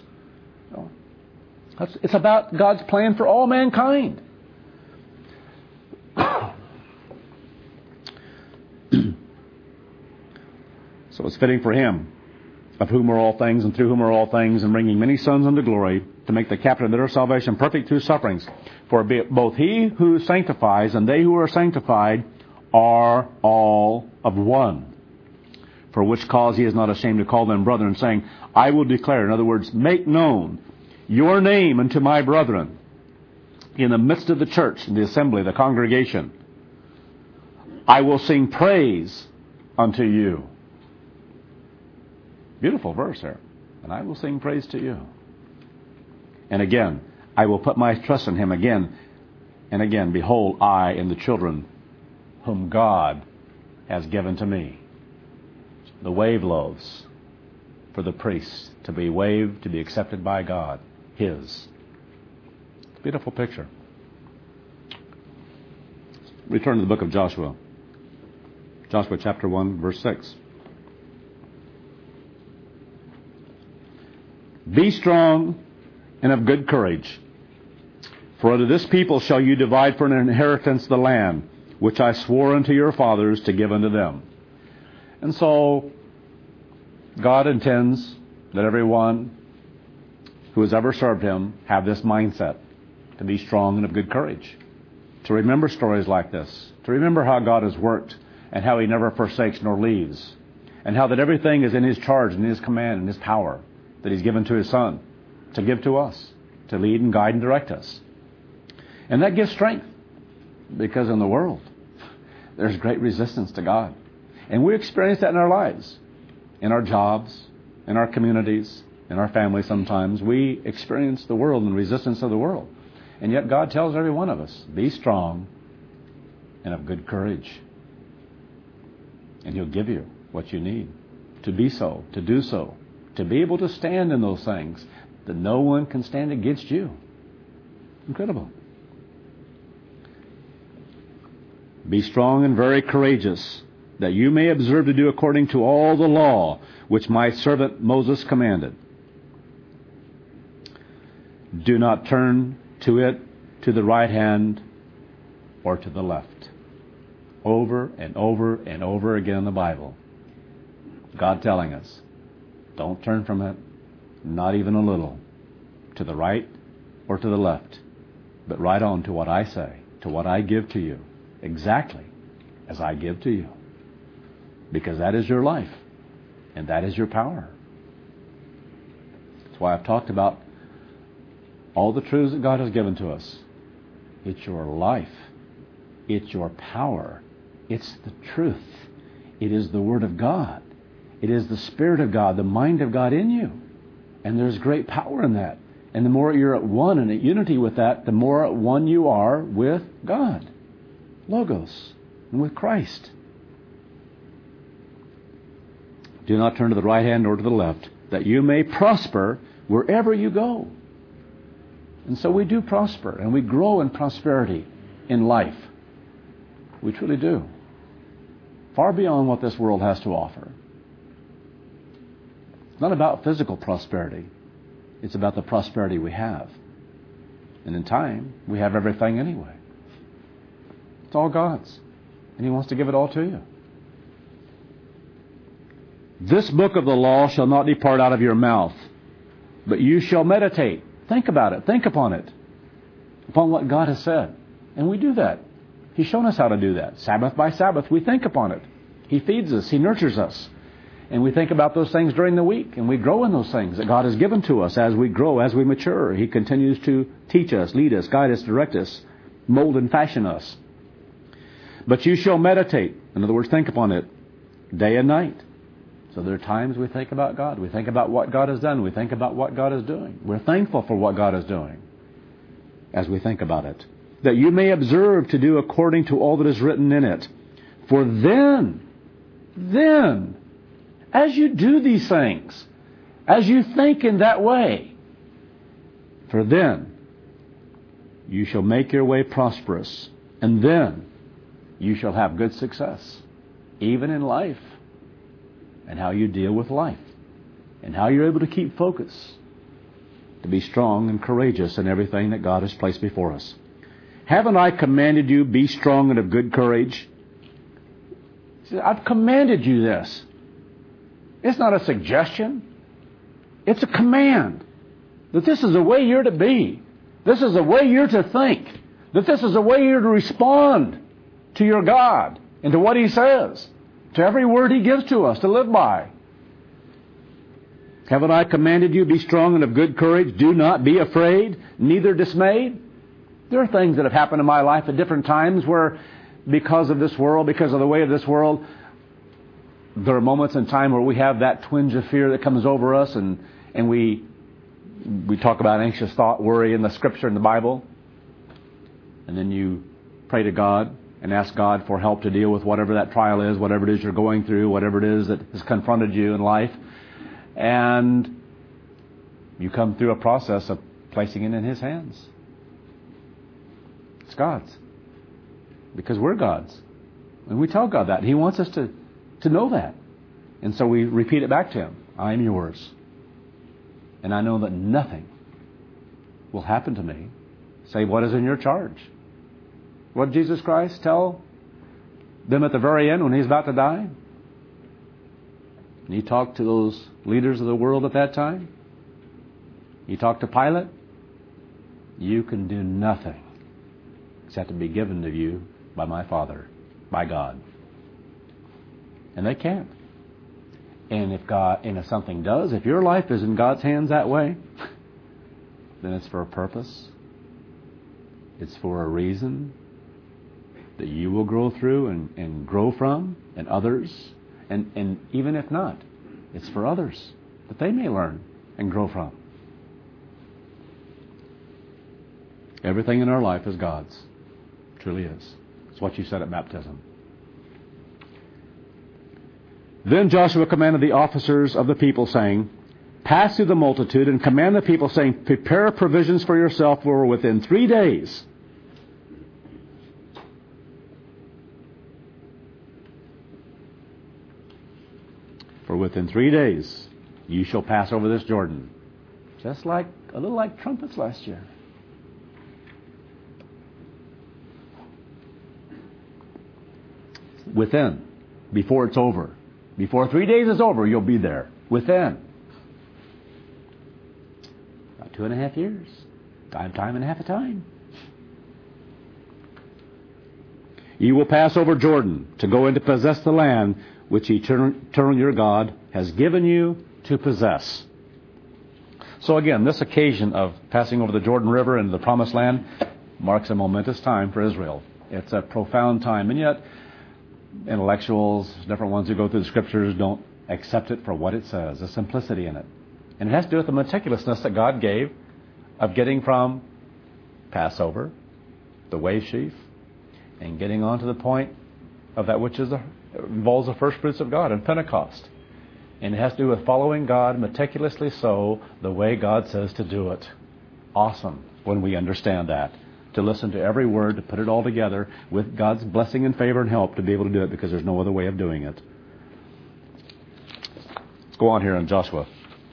S1: It's about God's plan for all mankind. So it's fitting for him, of whom are all things, and through whom are all things, and bringing many sons unto glory, to make the captain of their salvation perfect through sufferings. For both he who sanctifies and they who are sanctified are all of one. For which cause he is not ashamed to call them brethren, saying, I will declare, in other words, make known your name unto my brethren in the midst of the church, in the assembly, the congregation. I will sing praise unto you. Beautiful verse there. And I will sing praise to you. And again, I will put my trust in him again and again. Behold, I and the children whom God has given to me. The wave loaves for the priests to be waved, to be accepted by God. His. Beautiful picture. Return to the book of Joshua. Joshua chapter 1, verse 6. Be strong and of good courage, for unto this people shall you divide for an inheritance the land, which I swore unto your fathers to give unto them. And so, God intends that everyone who has ever served him have this mindset, to be strong and of good courage, to remember stories like this, to remember how God has worked and how he never forsakes nor leaves, and how that everything is in his charge and in his command and his power that he's given to his Son to give to us, to lead and guide and direct us. And that gives strength, because in the world there's great resistance to God. And we experience that in our lives, in our jobs, in our communities, in our families sometimes. We experience the world and resistance of the world. And yet God tells every one of us, be strong and of good courage. And he'll give you what you need to be so, to do so, to be able to stand in those things, that no one can stand against you. Incredible. Be strong and very courageous, that you may observe to do according to all the law which my servant Moses commanded. Do not turn to it to the right hand or to the left. Over and over and over again in the Bible, God telling us, don't turn from it, not even a little, to the right or to the left, but right on to what I say, to what I give to you, exactly as I give to you. Because that is your life, and that is your power. That's why I've talked about all the truths that God has given to us. It's your life. It's your power. It's the truth. It is the Word of God. It is the Spirit of God, the mind of God in you. And there's great power in that. And the more you're at one and at unity with that, the more at one you are with God, Logos, and with Christ. Do not turn to the right hand or to the left, that you may prosper wherever you go. And so we do prosper, and we grow in prosperity in life. We truly do. Far beyond what this world has to offer. It's not about physical prosperity. It's about the prosperity we have. And in time, we have everything anyway. It's all God's. And He wants to give it all to you. This book of the law shall not depart out of your mouth, but you shall meditate. Think about it. Think upon it. Upon what God has said. And we do that. He's shown us how to do that. Sabbath by Sabbath, we think upon it. He feeds us. He nurtures us. And we think about those things during the week. And we grow in those things that God has given to us as we grow, as we mature. He continues to teach us, lead us, guide us, direct us, mold and fashion us. But you shall meditate. In other words, think upon it day and night. So there are times we think about God. We think about what God has done. We think about what God is doing. We're thankful for what God is doing as we think about it. That you may observe to do according to all that is written in it. For then, as you do these things, as you think in that way, for then you shall make your way prosperous, and then you shall have good success, even in life, and how you deal with life, and how you're able to keep focus, to be strong and courageous in everything that God has placed before us. Haven't I commanded you, be strong and of good courage? He said, I've commanded you this. It's not a suggestion. It's a command. That this is the way you're to be. This is the way you're to think. That this is the way you're to respond to your God and to what He says, to every word He gives to us to live by. Haven't I commanded you, be strong and of good courage? Do not be afraid, neither dismayed. There are things that have happened in my life at different times where, because of this world, because of the way of this world, there are moments in time where we have that twinge of fear that comes over us, and we talk about anxious thought, worry in the Scripture, in the Bible. And then you pray to God and ask God for help to deal with whatever that trial is, whatever it is you're going through, whatever it is that has confronted you in life. And you come through a process of placing it in His hands. It's God's. Because we're God's. And we tell God that. He wants us to know that. And so we repeat it back to Him. I am yours. And I know that nothing will happen to me save what is in your charge. What did Jesus Christ tell them at the very end when He's about to die? And He talked to those leaders of the world at that time. He talked to Pilate. You can do nothing except to be given to you by my Father, by God. And they can't. And if something does, if your life is in God's hands that way, then it's for a purpose. It's for a reason that you will grow through and grow from, and others. And even if not, it's for others that they may learn and grow from. Everything in our life is God's. It truly is. It's what you said at baptism. Then Joshua commanded the officers of the people, saying, pass through the multitude and command the people, saying, prepare provisions for yourself, for within 3 days you shall pass over this Jordan. Just like, a little like trumpets last year. Within, before it's over. Before 3 days is over, you'll be there. Within. About 2.5 years. Time and a half of time. You will pass over Jordan to go in to possess the land which eternal your God has given you to possess. So again, this occasion of passing over the Jordan River into the Promised Land marks a momentous time for Israel. It's a profound time, and yet intellectuals, different ones who go through the Scriptures, don't accept it for what it says, the simplicity in it. And it has to do with the meticulousness that God gave of getting from Passover, the wave sheaf, and getting on to the point of that which involves the first fruits of God and Pentecost. And it has to do with following God meticulously so, the way God says to do it. Awesome when we understand that. To listen to every word, to put it all together with God's blessing and favor and help to be able to do it, because there's no other way of doing it. Let's go on here in Joshua.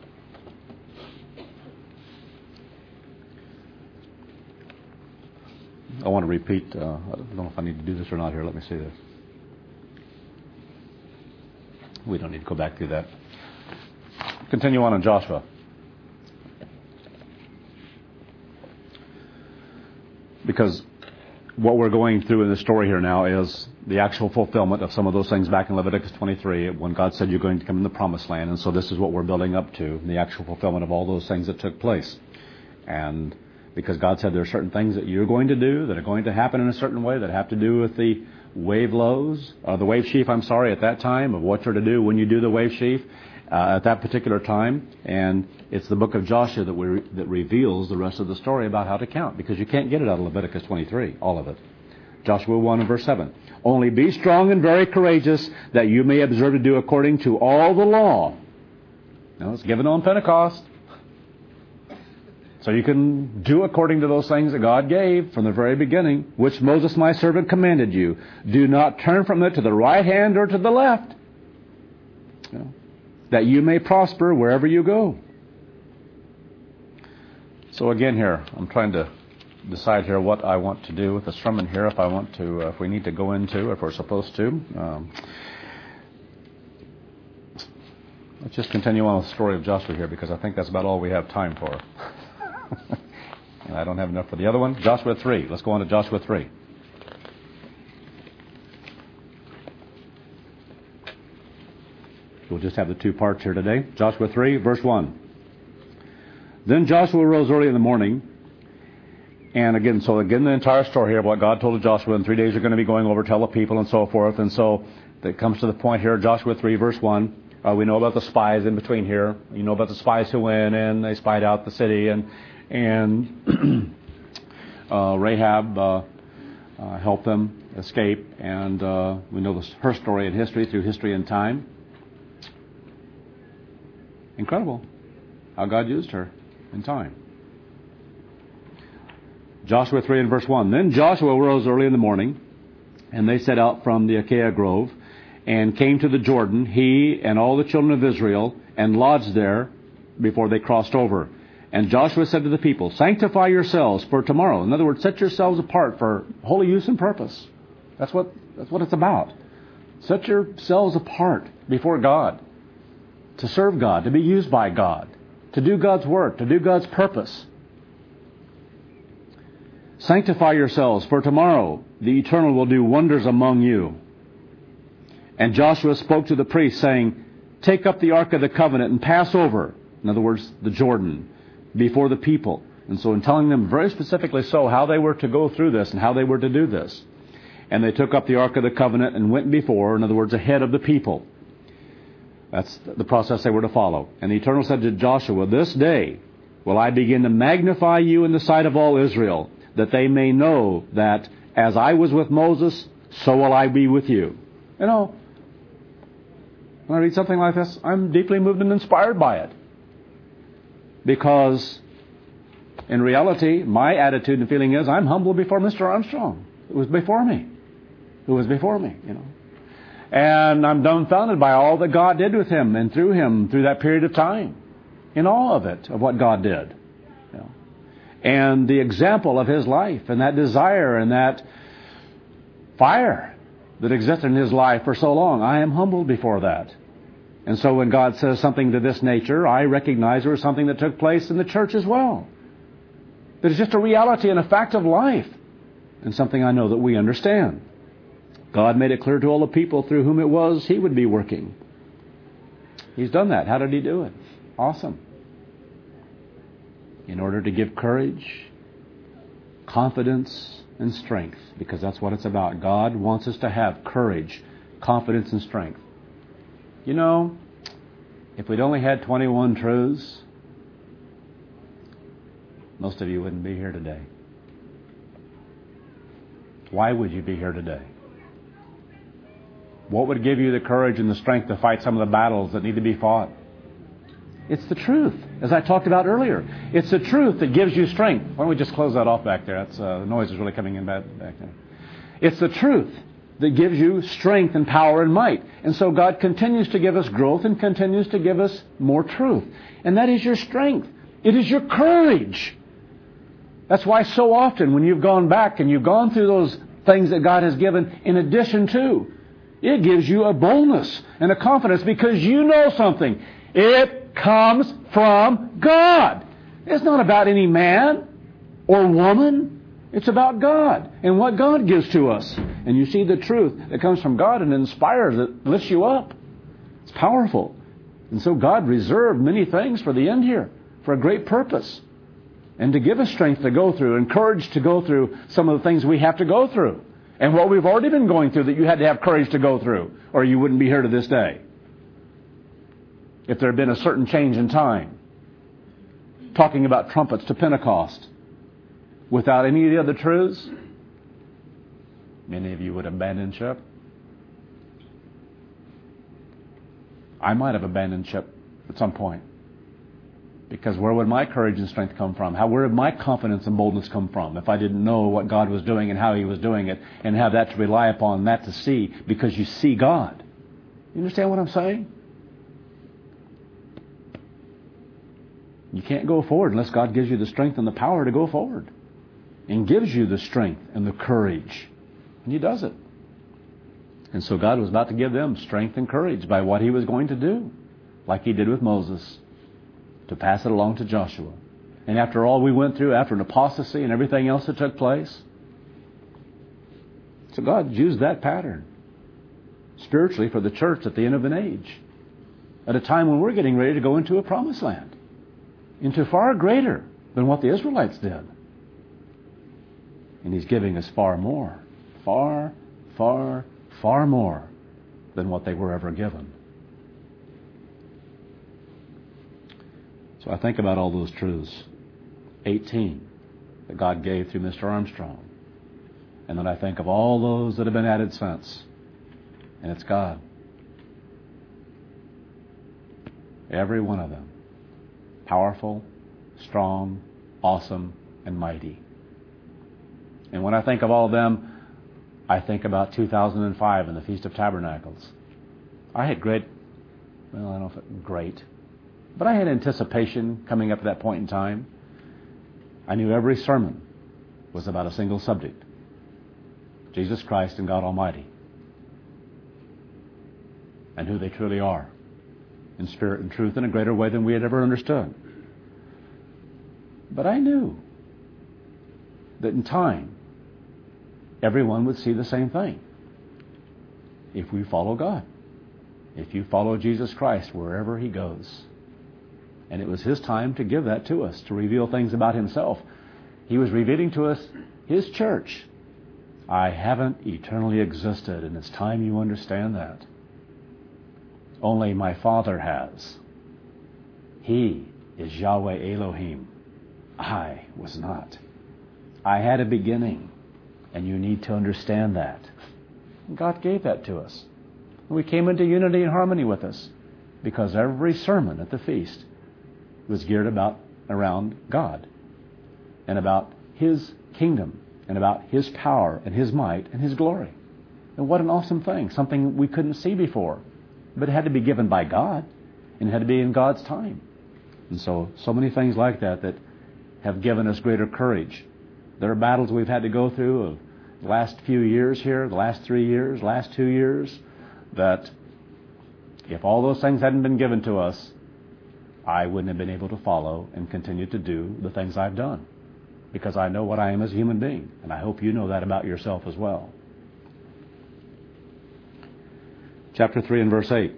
S1: I want to repeat, I don't know if I need to do this or not here. Let me see this. We don't need to go back through that. Continue on in Joshua. Because what we're going through in the story here now is the actual fulfillment of some of those things back in Leviticus 23, when God said you're going to come in the Promised Land. And so this is what we're building up to, the actual fulfillment of all those things that took place. And because God said there are certain things that you're going to do that are going to happen in a certain way that have to do with the the wave sheaf, at that time, of what you're to do when you do the wave sheaf at that particular time. And it's the book of Joshua that reveals the rest of the story about how to count, because you can't get it out of Leviticus 23, all of it. Joshua 1 and verse 7. Only be strong and very courageous, that you may observe to do according to all the law. Now, it's given on Pentecost. So you can do according to those things that God gave from the very beginning, which Moses my servant commanded you. Do not turn from it to the right hand or to the left, that you may prosper wherever you go. So again here, I'm trying to decide here what I want to do with the sermon here, if we need to go into, if we're supposed to. Let's just continue on with the story of Joshua here, because I think that's about all we have time for. And I don't have enough for the other one. Joshua 3. Let's go on to Joshua 3. We'll just have the two parts here today. Joshua 3, verse 1. Then Joshua rose early in the morning. And again, the entire story here of what God told Joshua, in 3 days you're going to be going over, tell the people, and so forth. And so it comes to the point here, Joshua 3, verse 1. We know about the spies in between here. You know about the spies who went in, they spied out the city, and Rahab helped them escape. And we know her story in history, through history and time. Incredible how God used her in time. Joshua 3 and verse 1. Then Joshua rose early in the morning, and they set out from the Acacia Grove, and came to the Jordan, he and all the children of Israel, and lodged there before they crossed over. And Joshua said to the people, sanctify yourselves for tomorrow. In other words, set yourselves apart for holy use and purpose. That's what it's about. Set yourselves apart before God, to serve God, to be used by God, to do God's work, to do God's purpose. Sanctify yourselves, for tomorrow the Eternal will do wonders among you. And Joshua spoke to the priests, saying, take up the Ark of the Covenant and pass over, in other words, the Jordan, before the people. And so in telling them very specifically how they were to go through this and how they were to do this. And they took up the Ark of the Covenant and went before, in other words, ahead of the people. That's the process they were to follow. And the Eternal said to Joshua, this day will I begin to magnify you in the sight of all Israel, that they may know that as I was with Moses, so will I be with you. You know, when I read something like this, I'm deeply moved and inspired by it. Because in reality, my attitude and feeling is I'm humble before Mr. Armstrong. It was before me. And I'm dumbfounded by all that God did with him and through him through that period of time. In all of it, of what God did. And the example of his life and that desire and that fire that existed in his life for so long. I am humbled before that. And so when God says something to this nature, I recognize there was something that took place in the church as well. That is just a reality and a fact of life. And something I know that we understand. God made it clear to all the people through whom it was he would be working. He's done that. How did he do it? Awesome. In order to give courage, confidence, and strength. Because that's what it's about. God wants us to have courage, confidence, and strength. You know, if we'd only had 21 truths, most of you wouldn't be here today. Why would you be here today? What would give you the courage and the strength to fight some of the battles that need to be fought? It's the truth, as I talked about earlier. It's the truth that gives you strength. Why don't we just close that off back there? The noise is really coming in back there. It's the truth that gives you strength and power and might. And so God continues to give us growth and continues to give us more truth. And that is your strength. It is your courage. That's why so often when you've gone back and you've gone through those things that God has given in addition to, it gives you a boldness and a confidence because you know something. It comes from God. It's not about any man or woman. It's about God and what God gives to us. And you see the truth that comes from God and inspires it, lifts you up. It's powerful. And so God reserved many things for the end here, for a great purpose. And to give us strength to go through, and courage to go through some of the things we have to go through. And what we've already been going through that you had to have courage to go through, or you wouldn't be here to this day. If there had been a certain change in time. Talking about trumpets to Pentecost. Without any of the other truths, Many of you would abandon ship. I might have abandoned ship at some point. Because where would my courage and strength come from? Where would my confidence and boldness come from if I didn't know what God was doing and how He was doing it and have that to rely upon, that to see, because you see God. You understand what I'm saying? You can't go forward unless God gives you the strength and the power to go forward. And gives you the strength and the courage. And He does it. And so God was about to give them strength and courage by what He was going to do. Like He did with Moses. To pass it along to Joshua. And after all we went through, after an apostasy and everything else that took place. So God used that pattern. Spiritually for the church at the end of an age. At a time when we're getting ready to go into a promised land. Into far greater than what the Israelites did. And He's giving us far more. Far, far, far more than what they were ever given. So I think about all those truths. 18 that God gave through Mr. Armstrong. And then I think of all those that have been added since. And it's God. Every one of them. Powerful, strong, awesome, and mighty. And when I think of all of them, I think about 2005 and the Feast of Tabernacles. I had great, I don't know if great, but I had anticipation coming up to that point in time. I knew every sermon was about a single subject. Jesus Christ and God Almighty. And who they truly are. In spirit and truth in a greater way than we had ever understood. But I knew that in time, everyone would see the same thing. If we follow God. If you follow Jesus Christ wherever He goes. And it was His time to give that to us, to reveal things about Himself. He was revealing to us His church. I haven't eternally existed, and it's time you understand that. Only my Father has. He is Yahweh Elohim. I was not. I had a beginning, and you need to understand that. God gave that to us. We came into unity and harmony with us, because every sermon at the feast was geared around God and about His kingdom and about His power and His might and His glory. And what an awesome thing. Something we couldn't see before. But it had to be given by God and it had to be in God's time. And so many things like that have given us greater courage. There are battles we've had to go through the last few years here, the last 3 years, last 2 years, that if all those things hadn't been given to us, I wouldn't have been able to follow and continue to do the things I've done. Because I know what I am as a human being. And I hope you know that about yourself as well. Chapter 3 and verse 8.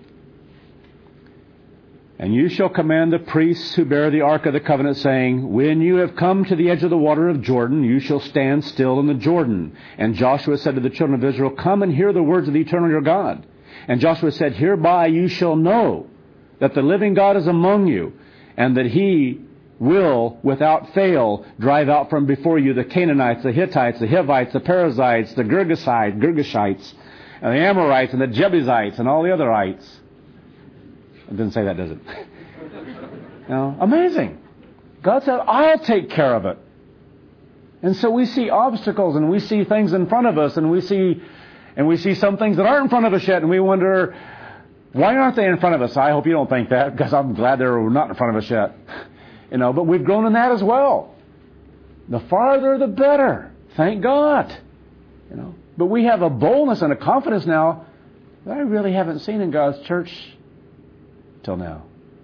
S1: And you shall command the priests who bear the ark of the covenant, saying, when you have come to the edge of the water of Jordan, you shall stand still in the Jordan. And Joshua said to the children of Israel, come and hear the words of the eternal your God. And Joshua said, hereby you shall know that the living God is among you, and that He will, without fail, drive out from before you the Canaanites, the Hittites, the Hivites, the Perizzites, the Girgashites, and the Amorites, and the Jebusites, and all the other ites. It didn't say that, does it? No? Amazing. God said, I'll take care of it. And so we see obstacles, and we see things in front of us, and we see some things that aren't in front of us yet, and we wonder, why aren't they in front of us? I hope you don't think that, because I'm glad they're not in front of us yet. But we've grown in that as well. The farther, the better. Thank God. But we have a boldness and a confidence now that I really haven't seen in God's church till now.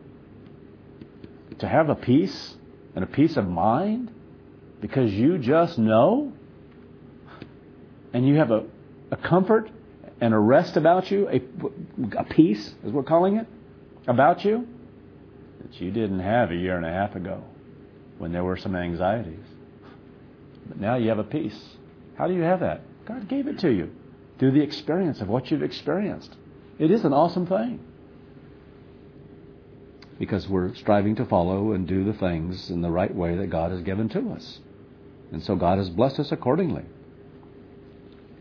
S1: To have a peace and a peace of mind because you just know, and you have a comfort and a rest about you, a peace, as we're calling it, about you, that you didn't have a year and a half ago when there were some anxieties. But now you have a peace. How do you have that? God gave it to you through the experience of what you've experienced. It is an awesome thing. Because we're striving to follow and do the things in the right way that God has given to us. And so God has blessed us accordingly.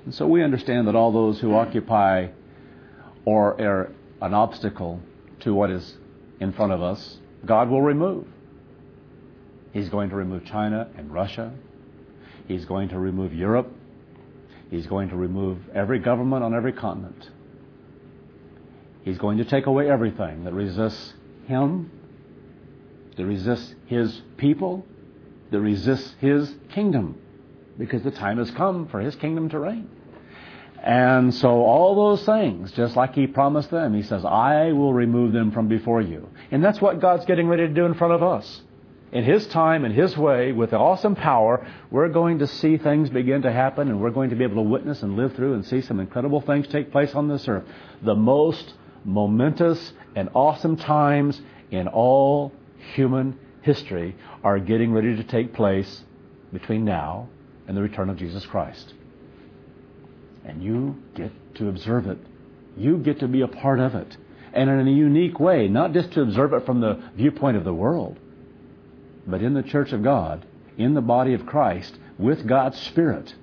S1: And so we understand that all those who occupy or are an obstacle to what is in front of us, God will remove. He's going to remove China and Russia. He's going to remove Europe. He's going to remove every government on every continent. He's going to take away everything that resists Him, that resists His people, that resists His kingdom, because the time has come for His kingdom to reign. And so all those things, just like He promised them, He says, I will remove them from before you. And that's what God's getting ready to do in front of us. In His time, in His way, with awesome power, we're going to see things begin to happen, and we're going to be able to witness and live through and see some incredible things take place on this earth. The most momentous and awesome times in all human history are getting ready to take place between now and the return of Jesus Christ. And you get to observe it. You get to be a part of it. And in a unique way, not just to observe it from the viewpoint of the world, but in the church of God, in the body of Christ, with God's Spirit.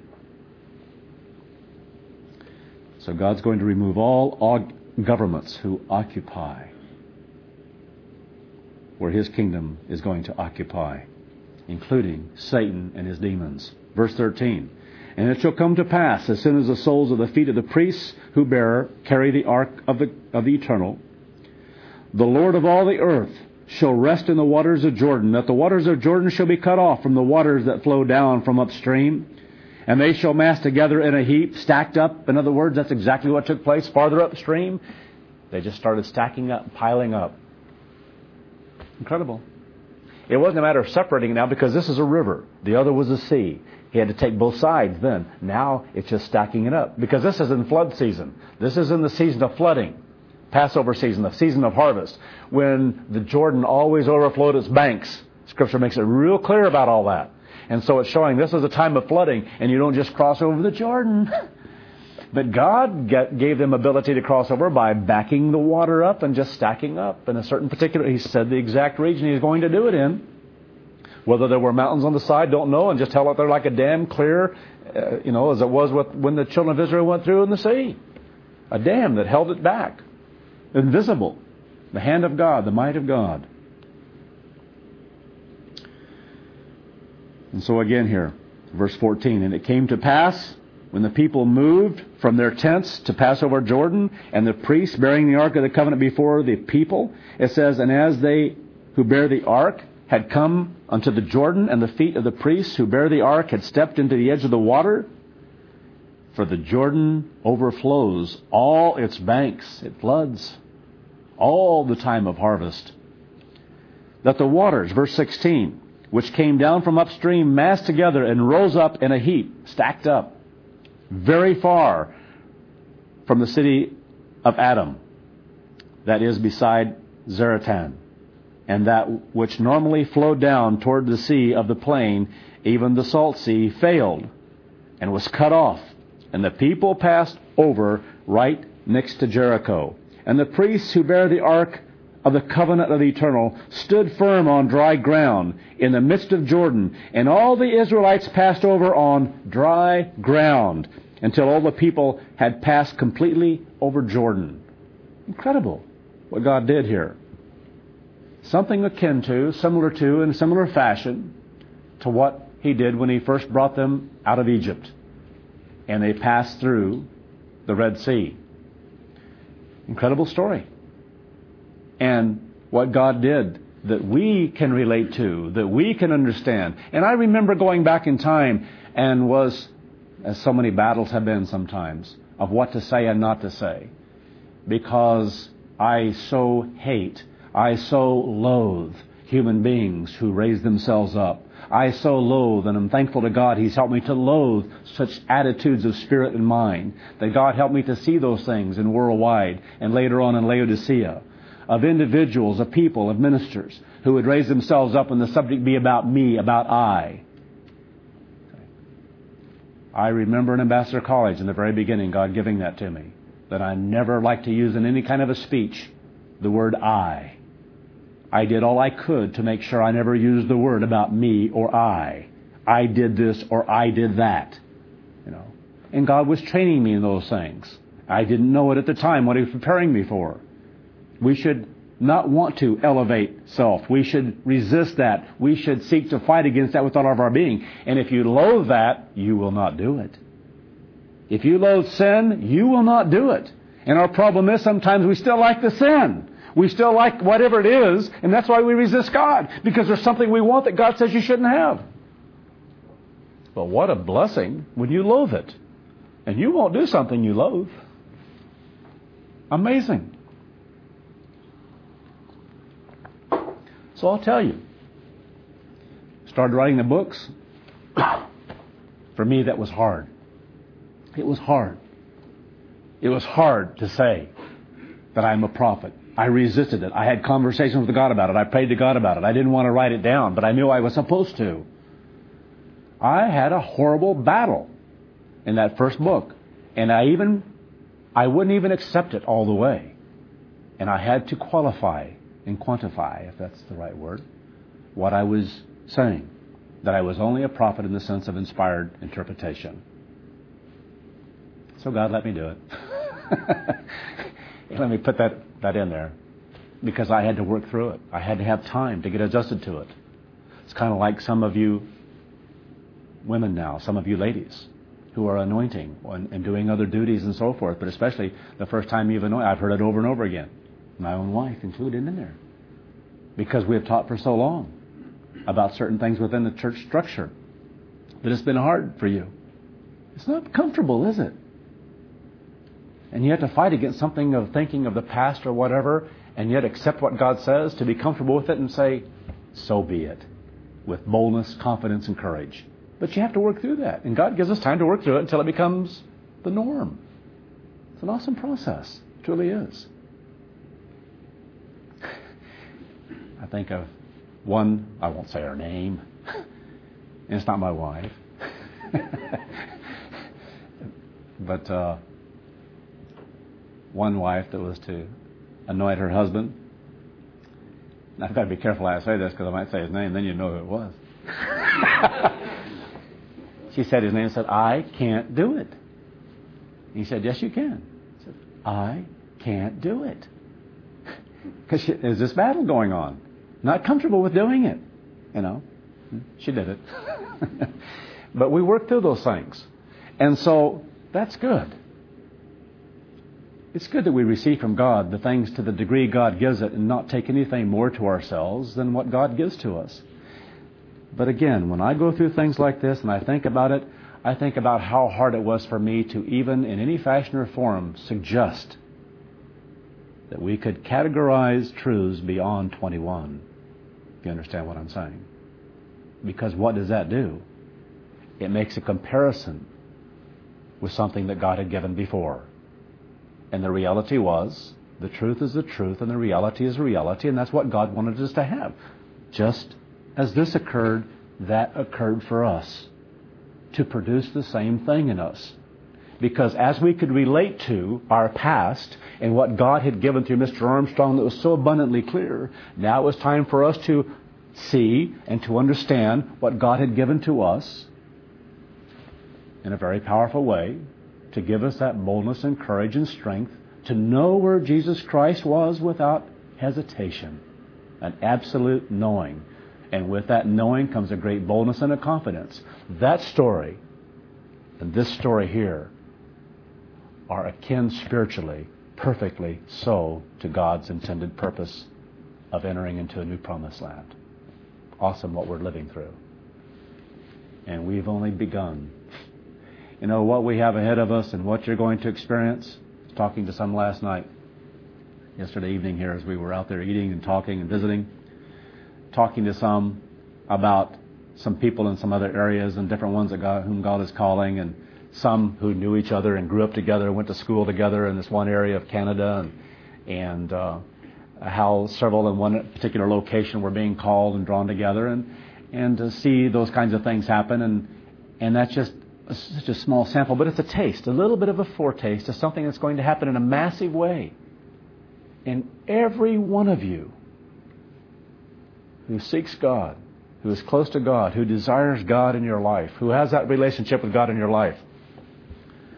S1: So God's going to remove all governments who occupy where His kingdom is going to occupy, including Satan and his demons. Verse 13, and it shall come to pass, as soon as the soles of the feet of the priests who carry the ark of the eternal, the Lord of all the earth shall rest in the waters of Jordan, that the waters of Jordan shall be cut off from the waters that flow down from upstream, and they shall mass together in a heap, stacked up. In other words, that's exactly what took place farther upstream. They just started stacking up, piling up. Incredible. It wasn't a matter of separating now, because this is a river. The other was a sea. He had to take both sides then. Now it's just stacking it up, because this is in flood season. This is in the season of flooding. Passover season, the season of harvest, when the Jordan always overflowed its banks. Scripture makes it real clear about all that. And so it's showing this is a time of flooding, and you don't just cross over the Jordan. But God gave them ability to cross over by backing the water up and just stacking up in a certain particular, He said the exact region He's going to do it in. Whether there were mountains on the side, don't know, and just held it there like a dam, clear, as it was when the children of Israel went through in the sea. A dam that held it back. Invisible. The hand of God, the might of God. And so again here, verse 14, and it came to pass, when the people moved from their tents to pass over Jordan, and the priests bearing the ark of the covenant before the people, it says, and as they who bear the ark had come unto the Jordan, and the feet of the priests who bear the ark had stepped into the edge of the water, for the Jordan overflows all its banks, it floods, all the time of harvest. That the waters, verse 16, which came down from upstream, massed together and rose up in a heap, stacked up, very far from the city of Adam, that is beside Zaratan, and that which normally flowed down toward the sea of the plain, even the salt sea, failed and was cut off, and the people passed over right next to Jericho. And the priests who bear the ark of the covenant of the eternal stood firm on dry ground in the midst of Jordan, and all the Israelites passed over on dry ground until all the people had passed completely over Jordan. Incredible what God did here. Something akin to, similar to, in similar fashion to what He did when He first brought them out of Egypt, and they passed through the Red Sea. Incredible story. And what God did that we can relate to, that we can understand. And I remember going back in time and was, as so many battles have been sometimes, of what to say and not to say. Because I so hate, I so loathe human beings who raise themselves up. I so loathe, and I'm thankful to God He's helped me to loathe such attitudes of spirit and mind, that God helped me to see those things in worldwide and later on in Laodicea, of individuals, of people, of ministers who would raise themselves up and the subject be about me, about I. I remember in Ambassador College in the very beginning, God giving that to me, that I never liked to use in any kind of a speech the word I. I did all I could to make sure I never used the word about me or I. I did this or I did that. And God was training me in those things. I didn't know it at the time, what He was preparing me for. We should not want to elevate self. We should resist that. We should seek to fight against that with all of our being. And if you loathe that, you will not do it. If you loathe sin, you will not do it. And our problem is sometimes we still like the sin. We still like whatever it is, and that's why we resist God. Because there's something we want that God says you shouldn't have. But what a blessing when you loathe it. And you won't do something you loathe. Amazing. So I'll tell you. Started writing the books. For me, that was hard. It was hard. It was hard to say that I'm a prophet. I resisted it. I had conversations with God about it. I prayed to God about it. I didn't want to write it down, but I knew I was supposed to. I had a horrible battle in that first book. And I wouldn't even accept it all the way. And I had to qualify and quantify, if that's the right word, what I was saying. That I was only a prophet in the sense of inspired interpretation. So God let me do it. Let me put that in there. Because I had to work through it. I had to have time to get adjusted to it. It's kind of like some of you women now, some of you ladies who are anointing and doing other duties and so forth, but especially the first time you've anointed. I've heard it over and over again. My own wife included in there. Because we have taught for so long about certain things within the church structure that it's been hard for you. It's not comfortable, is it? And you have to fight against something of thinking of the past or whatever, and yet accept what God says, to be comfortable with it and say, so be it, with boldness, confidence, and courage. But you have to work through that. And God gives us time to work through it until it becomes the norm. It's an awesome process. It truly is. I think of one, I won't say her name, and it's not my wife. But one wife that was to anoint her husband. And I've got to be careful how I say this because I might say his name, then you know who it was. She said his name and said, I can't do it. And he said, yes, you can. She said, I can't do it. Because there's this battle going on. Not comfortable with doing it. You know, she did it. But we work through those things. And so that's good. It's good that we receive from God the things to the degree God gives it and not take anything more to ourselves than what God gives to us. But again, when I go through things like this and I think about it, I think about how hard it was for me to even in any fashion or form suggest that we could categorize truths beyond 21. If you understand what I'm saying. Because what does that do? It makes a comparison with something that God had given before. And the reality was, the truth is the truth and the reality is reality, and that's what God wanted us to have. Just as this occurred, that occurred for us, to produce the same thing in us. Because as we could relate to our past and what God had given through Mr. Armstrong that was so abundantly clear, now it was time for us to see and to understand what God had given to us in a very powerful way, to give us that boldness and courage and strength to know where Jesus Christ was without hesitation, an absolute knowing. And with that knowing comes a great boldness and a confidence. That story and this story here are akin spiritually, perfectly so, to God's intended purpose of entering into a new promised land. Awesome what we're living through. And we've only begun. You know, what we have ahead of us and what you're going to experience. I was talking to some last night, yesterday evening here as we were out there eating and talking and visiting. Talking to some about some people in some other areas and different ones that whom God is calling, and some who knew each other and grew up together, went to school together in this one area of Canada, and how several in one particular location were being called and drawn together, and to see those kinds of things happen, and that's just such a small sample, but it's a taste, a little bit of a foretaste of something that's going to happen in a massive way. And every one of you who seeks God, who is close to God, who desires God in your life, who has that relationship with God in your life,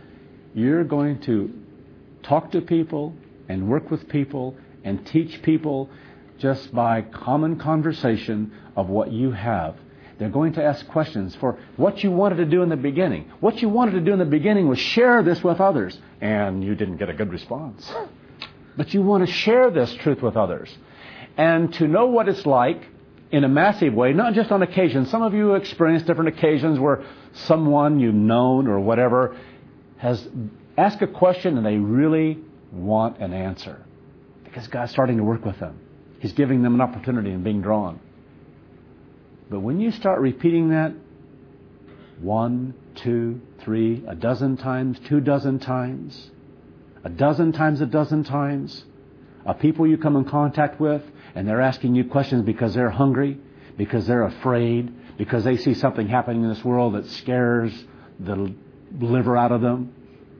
S1: You're going to talk to people and work with people and teach people just by common conversation of what you have. They're going to ask questions for what you wanted to do in the beginning. What you wanted to do in the beginning was share this with others, and you didn't get a good response. But you want to share this truth with others. And to know what it's like in a massive way, not just on occasion. Some of you experience different occasions where someone you've known or whatever has asked a question and they really want an answer because God's starting to work with them. He's giving them an opportunity and being drawn. But when you start repeating that 1, 2, 3, a dozen times, 2 dozen times, a dozen times, of people you come in contact with, and they're asking you questions because they're hungry, because they're afraid, because they see something happening in this world that scares the liver out of them.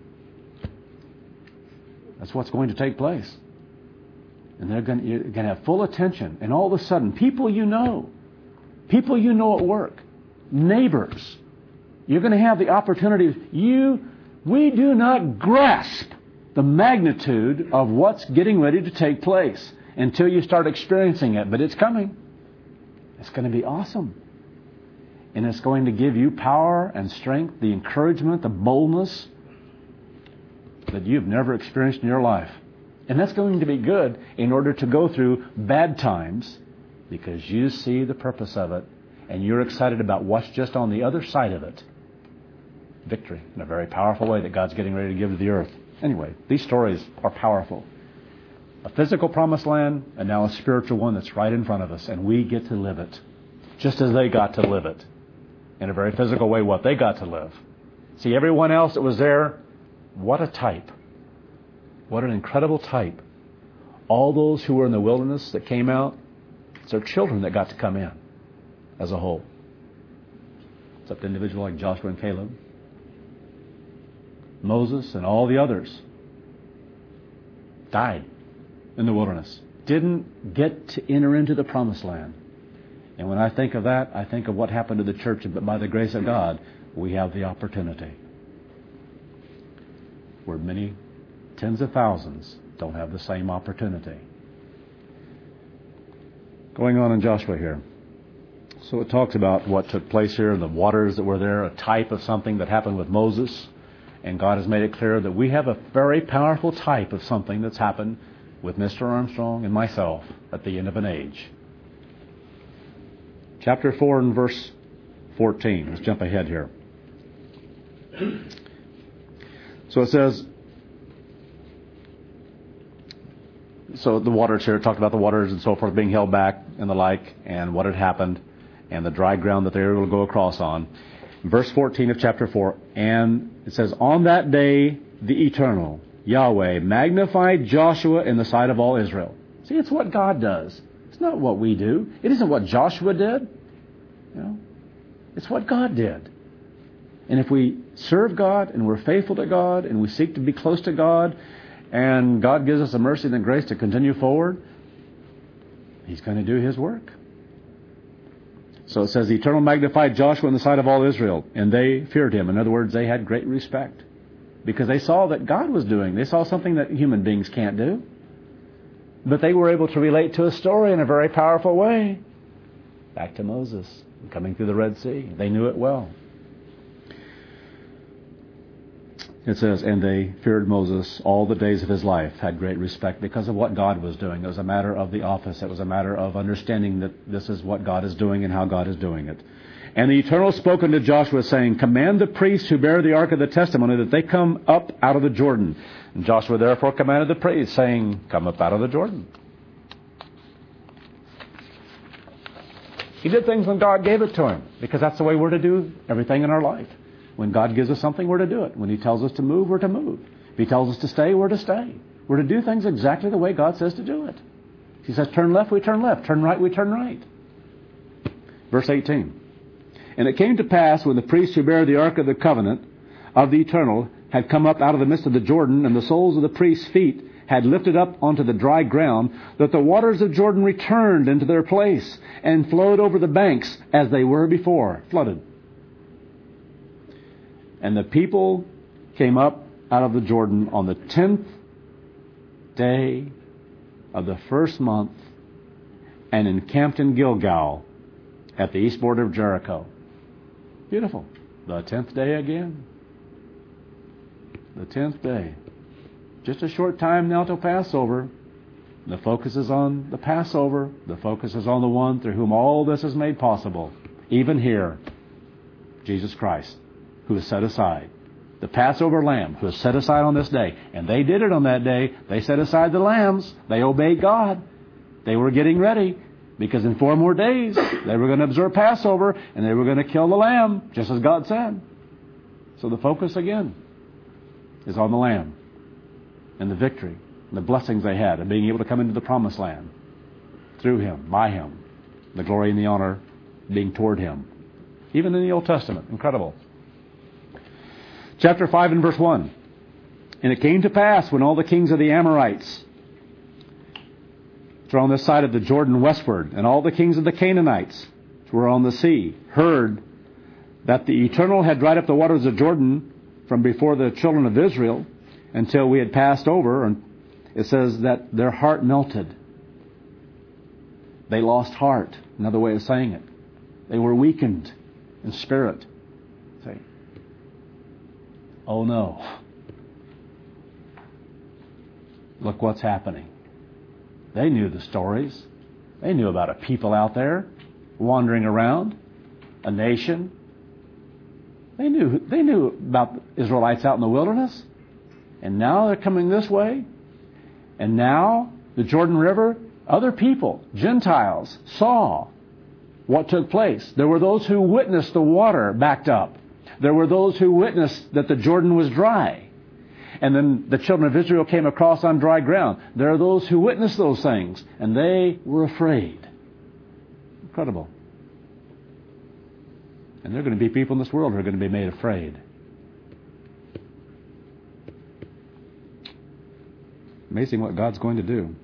S1: That's what's going to take place. And you're going to have full attention. And all of a sudden, people you know at work, neighbors, you're going to have the opportunity. We do not grasp the magnitude of what's getting ready to take place until you start experiencing it. But it's coming. It's going to be awesome. And it's going to give you power and strength, the encouragement, the boldness that you've never experienced in your life. And that's going to be good in order to go through bad times because you see the purpose of it and you're excited about what's just on the other side of it. Victory in a very powerful way that God's getting ready to give to the earth. Anyway, these stories are powerful. A physical promised land and now a spiritual one that's right in front of us, and we get to live it just as they got to live it in a very physical way, what they got to live. See, everyone else that was there, what a type. What an incredible type. All those who were in the wilderness that came out, it's their children that got to come in as a whole. Except an individual like Joshua and Caleb, Moses and all the others died in the wilderness. Didn't get to enter into the promised land. And when I think of that, I think of what happened to the church. But by the grace of God, we have the opportunity. Where many tens of thousands don't have the same opportunity. Going on in Joshua here. So it talks about what took place here, the waters that were there, a type of something that happened with Moses. And God has made it clear that we have a very powerful type of something that's happened with Mr. Armstrong and myself at the end of an age. Chapter 4 and verse 14. Let's jump ahead here. So it says, so the waters here, talked about the waters and so forth being held back and the like, and what had happened, and the dry ground that they were able to go across on. Verse 14 of chapter 4, and it says, on that day the Eternal, Yahweh, magnified Joshua in the sight of all Israel. See, it's what God does. It's not what we do. It isn't what Joshua did. It's what God did. And if we serve God and we're faithful to God and we seek to be close to God and God gives us the mercy and the grace to continue forward, He's going to do His work. So it says, the Eternal magnified Joshua in the sight of all Israel, and they feared him. In other words, they had great respect because they saw that God was doing. They saw something that human beings can't do. But they were able to relate to a story in a very powerful way. Back to Moses coming through the Red Sea. They knew it well. It says, and they feared Moses all the days of his life, had great respect because of what God was doing. It was a matter of the office. It was a matter of understanding that this is what God is doing and how God is doing it. And the Eternal spoke unto Joshua, saying, command the priests who bear the ark of the testimony that they come up out of the Jordan. And Joshua therefore commanded the priests, saying, come up out of the Jordan. He did things when God gave it to him, because that's the way we're to do everything in our life. When God gives us something, we're to do it. When He tells us to move, we're to move. If He tells us to stay, we're to stay. We're to do things exactly the way God says to do it. If He says turn left, we turn left. Turn right, we turn right. Verse 18. And it came to pass when the priests who bear the ark of the covenant of the Eternal had come up out of the midst of the Jordan, and the soles of the priests' feet had lifted up onto the dry ground, that the waters of Jordan returned into their place and flowed over the banks as they were before, flooded. And the people came up out of the Jordan on the 10th day of the first month and encamped in Gilgal at the east border of Jericho. Beautiful. The 10th day again. The 10th day. Just a short time now till Passover. The focus is on the Passover. The focus is on the one through whom all this is made possible. Even here, Jesus Christ, who is set aside. The Passover lamb who is set aside on this day. And they did it on that day. They set aside the lambs. They obeyed God. They were getting ready because in 4 more days they were going to observe Passover and they were going to kill the lamb, just as God said. So the focus again is on the lamb and the victory and the blessings they had and being able to come into the promised land through him, by him, the glory and the honor being toward him. Even in the Old Testament. Incredible. Chapter 5 and verse 1. And it came to pass when all the kings of the Amorites, which were on this side of the Jordan westward, and all the kings of the Canaanites, which were on the sea, heard that the Eternal had dried up the waters of Jordan from before the children of Israel until we had passed over, and it says that their heart melted. They lost heart. Another way of saying it. They were weakened in spirit. Say, oh no. Look what's happening. They knew the stories. They knew about a people out there wandering around, a nation. They knew about the Israelites out in the wilderness. And now they're coming this way. And now the Jordan River, other people, Gentiles, saw what took place. There were those who witnessed the water backed up. There were those who witnessed that the Jordan was dry. And then the children of Israel came across on dry ground. There are those who witnessed those things, and they were afraid. Incredible. And there are going to be people in this world who are going to be made afraid. Amazing what God's going to do.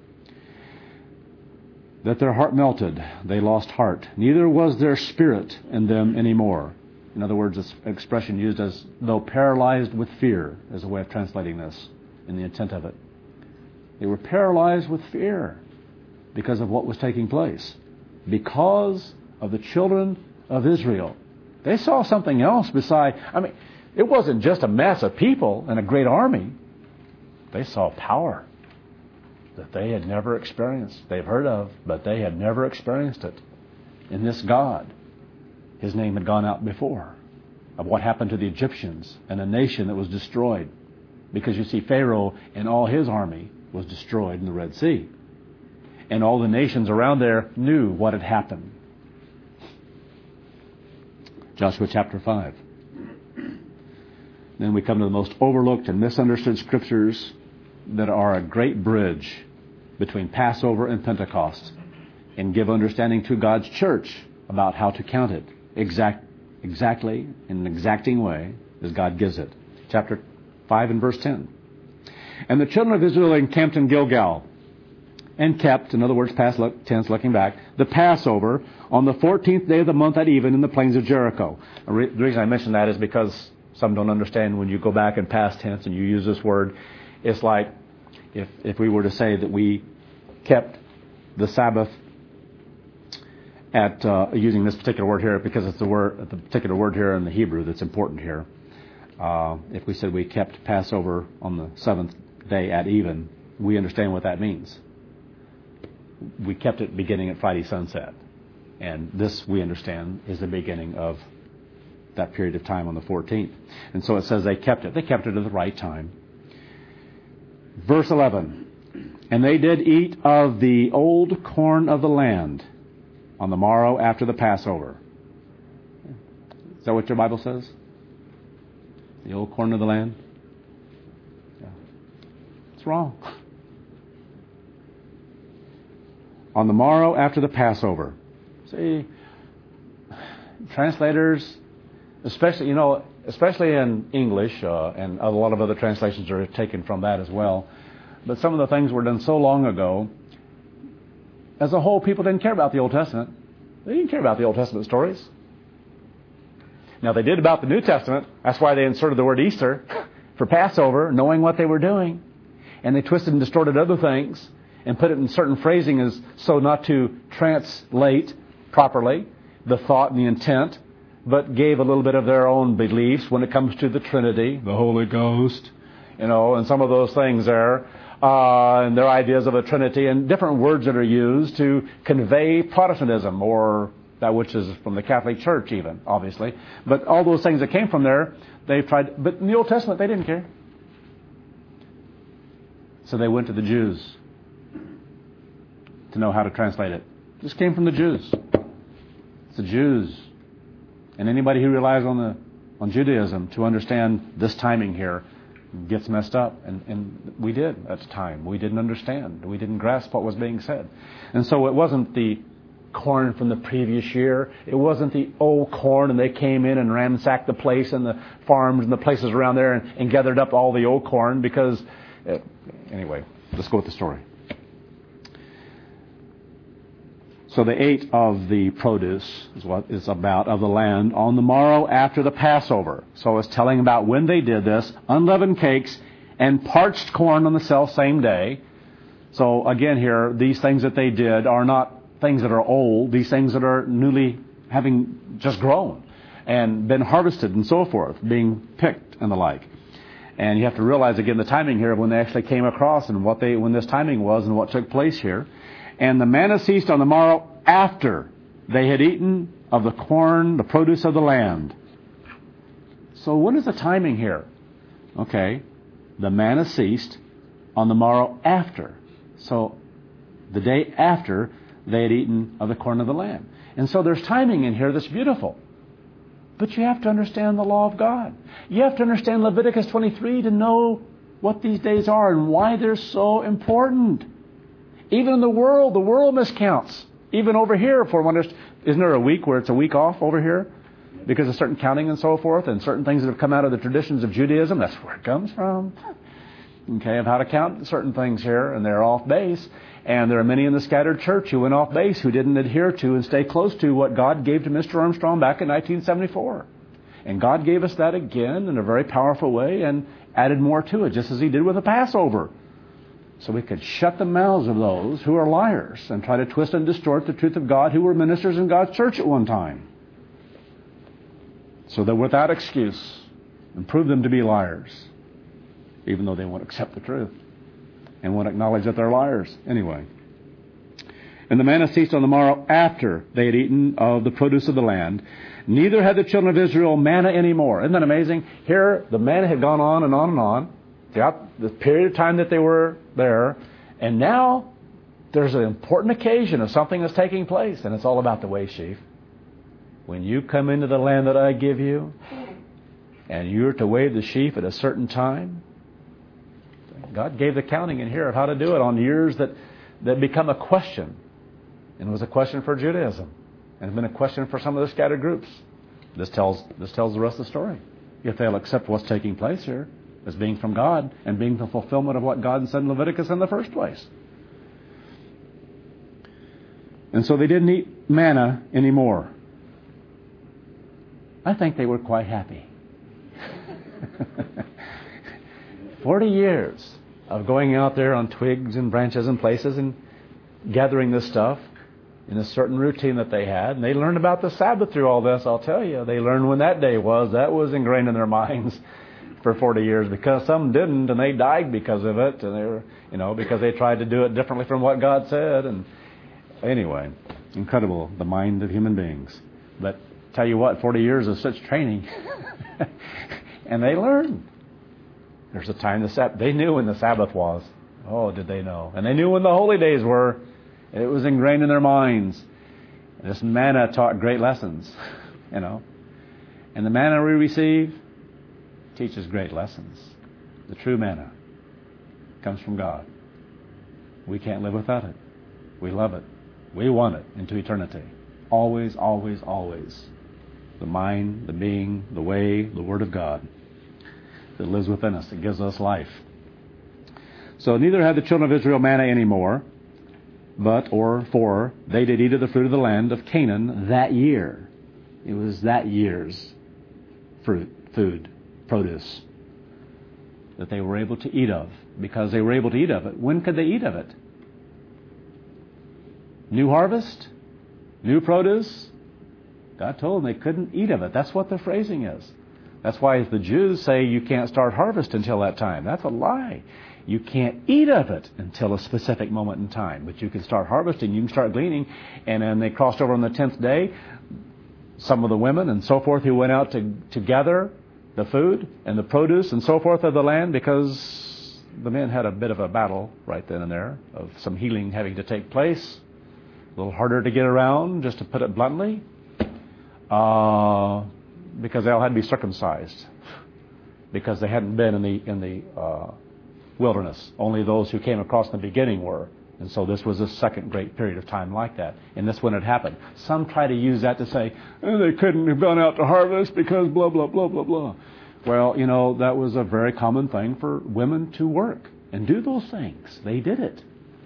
S1: That their heart melted, they lost heart. Neither was their spirit in them anymore. In other words, it's an expression used as though paralyzed with fear, as a way of translating this in the intent of it. They were paralyzed with fear because of what was taking place. Because of the children of Israel. They saw something else beside. It wasn't just a mass of people and a great army. They saw power that they had never experienced. They've heard of, but they had never experienced it. In this God, his name had gone out before, of what happened to the Egyptians and a nation that was destroyed. Because you see, Pharaoh and all his army was destroyed in the Red Sea. And all the nations around there knew what had happened. Joshua chapter 5. Then we come to the most overlooked and misunderstood scriptures that are a great bridge between Passover and Pentecost and give understanding to God's church about how to count it exactly in an exacting way as God gives it. Chapter 5 and verse 10. And the children of Israel encamped in Gilgal and kept, in other words, past tense looking back, the Passover on the 14th day of the month at even in the plains of Jericho. The reason I mention that is because some don't understand when you go back in past tense and you use this word. It's like if we were to say that we kept the Sabbath at using this particular word here because it's the particular word here in the Hebrew that's important here. If we said we kept Passover on the 7th day at even, we understand what that means. We kept it beginning at Friday sunset. And this, we understand, is the beginning of that period of time on the 14th. And so it says they kept it. They kept it at the right time. Verse 11. And they did eat of the old corn of the land on the morrow after the Passover. Is that what your Bible says? The old corn of the land? Yeah. It's wrong. On the morrow after the Passover. See, translators, especially in English, and a lot of other translations are taken from that as well. But some of the things were done so long ago. As a whole, people didn't care about the Old Testament. They didn't care about the Old Testament stories. Now, they did about the New Testament. That's why they inserted the word Easter for Passover, knowing what they were doing. And they twisted and distorted other things and put it in certain phrasing as so not to translate properly the thought and the intent, but gave a little bit of their own beliefs when it comes to the Trinity, the Holy Ghost, and some of those things there, and their ideas of a Trinity, and different words that are used to convey Protestantism, or that which is from the Catholic Church even, obviously. But all those things that came from there, they tried, but in the Old Testament, they didn't care. So they went to the Jews to know how to translate it. This came from the Jews. It's the Jews. And anybody who relies on Judaism to understand this timing here gets messed up. And we did at the time. We didn't understand. We didn't grasp what was being said. And so it wasn't the corn from the previous year. It wasn't the old corn and they came in and ransacked the place and the farms and the places around there and gathered up all the old corn because... Anyway, let's go with the story. So they ate of the produce, is what it's about, of the land on the morrow after the Passover. So it's telling about when they did this, unleavened cakes and parched corn on the self-same day. So again here, these things that they did are not things that are old, these things that are newly having just grown and been harvested and so forth, being picked and the like. And you have to realize again the timing here of when they actually came across and when this timing was and what took place here. And the manna ceased on the morrow after they had eaten of the corn, the produce of the land. So what is the timing here? Okay, the manna ceased on the morrow after. So the day after they had eaten of the corn of the land. And so there's timing in here that's beautiful. But you have to understand the law of God. You have to understand Leviticus 23 to know what these days are and why they're so important. Even in the world miscounts. Even over here, isn't there a week where it's a week off over here? Because of certain counting and so forth, and certain things that have come out of the traditions of Judaism. That's where it comes from. Okay, of how to count certain things here, and they're off base. And there are many in the scattered church who went off base, who didn't adhere to and stay close to what God gave to Mr. Armstrong back in 1974. And God gave us that again in a very powerful way and added more to it, just as He did with the Passover. So we could shut the mouths of those who are liars and try to twist and distort the truth of God, who were ministers in God's church at one time. So that without excuse, and prove them to be liars, even though they won't accept the truth and won't acknowledge that they're liars. Anyway. And the manna ceased on the morrow after they had eaten of the produce of the land. Neither had the children of Israel manna anymore. Isn't that amazing? Here, the manna had gone on and on and on throughout the period of time that they were there. And now there's an important occasion of something that's taking place. And it's all about the way sheaf. When you come into the land that I give you, and you're to wave the sheaf at a certain time, God gave the counting in here of how to do it on years that become a question. And it was a question for Judaism. And it's been a question for some of the scattered groups. This tells the rest of the story. If they'll accept what's taking place here as being from God and being the fulfillment of what God said in Leviticus in the first place. And so they didn't eat manna anymore. I think they were quite happy. 40 years of going out there on twigs and branches and places and gathering this stuff in a certain routine that they had. And they learned about the Sabbath through all this, I'll tell you. They learned when that day was. That was ingrained in their minds for 40 years because some didn't and they died because of it. And they were, because they tried to do it differently from what God said. And anyway, incredible, the mind of human beings. But tell you what, 40 years of such training. And they learned. There's a time they knew when the Sabbath was. Oh, did they know? And they knew when the holy days were. It was ingrained in their minds. This manna taught great lessons, And the manna we receive teaches great lessons. The true manna comes from God. We can't live without it. We love it. We want it into eternity. Always, always, always. The mind, the being, the way, the Word of God that lives within us. It gives us life. So neither had the children of Israel manna anymore, for they did eat of the fruit of the land of Canaan that year. It was that year's food, produce. that they were able to eat of. Because they were able to eat of it. When could they eat of it? New harvest? New produce? God told them they couldn't eat of it. That's what the phrasing is. That's why the Jews say you can't start harvest until that time. That's a lie. You can't eat of it until a specific moment in time. But you can start harvesting, you can start gleaning. And then they crossed over on the 10th day. Some of the women and so forth who went out to gather the food and the produce and so forth of the land, because the men had a bit of a battle right then and there of some healing having to take place. A little harder to get around, just to put it bluntly, because they all had to be circumcised, because they hadn't been in the wilderness. Only those who came across in the beginning were. And so this was a second great period of time like that. And this when it happened. Some try to use that to say, they couldn't have gone out to harvest because blah, blah, blah, blah, blah. Well, that was a very common thing for women to work and do those things. They did it,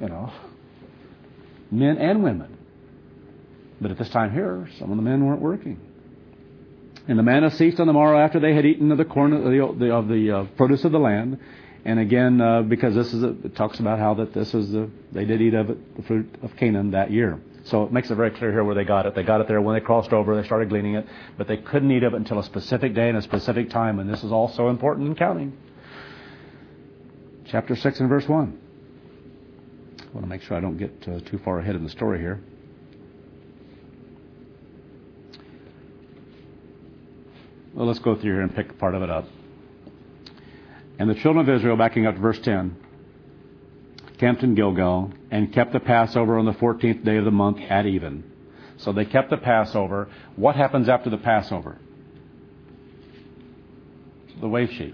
S1: men and women. But at this time here, some of the men weren't working. And the manna ceased on the morrow after they had eaten of the corn of the produce of the land. And again, because it talks about how that they did eat of it, the fruit of Canaan that year. So it makes it very clear here where they got it. They got it there when they crossed over. They started gleaning it, but they couldn't eat of it until a specific day and a specific time. And this is also important in counting. Chapter 6 and verse 1. I want to make sure I don't get too far ahead in the story here. Well, let's go through here and pick part of it up. And the children of Israel, backing up to verse 10, camped in Gilgal and kept the Passover on the 14th day of the month at even. So they kept the Passover. What happens after the Passover? The wave sheaf.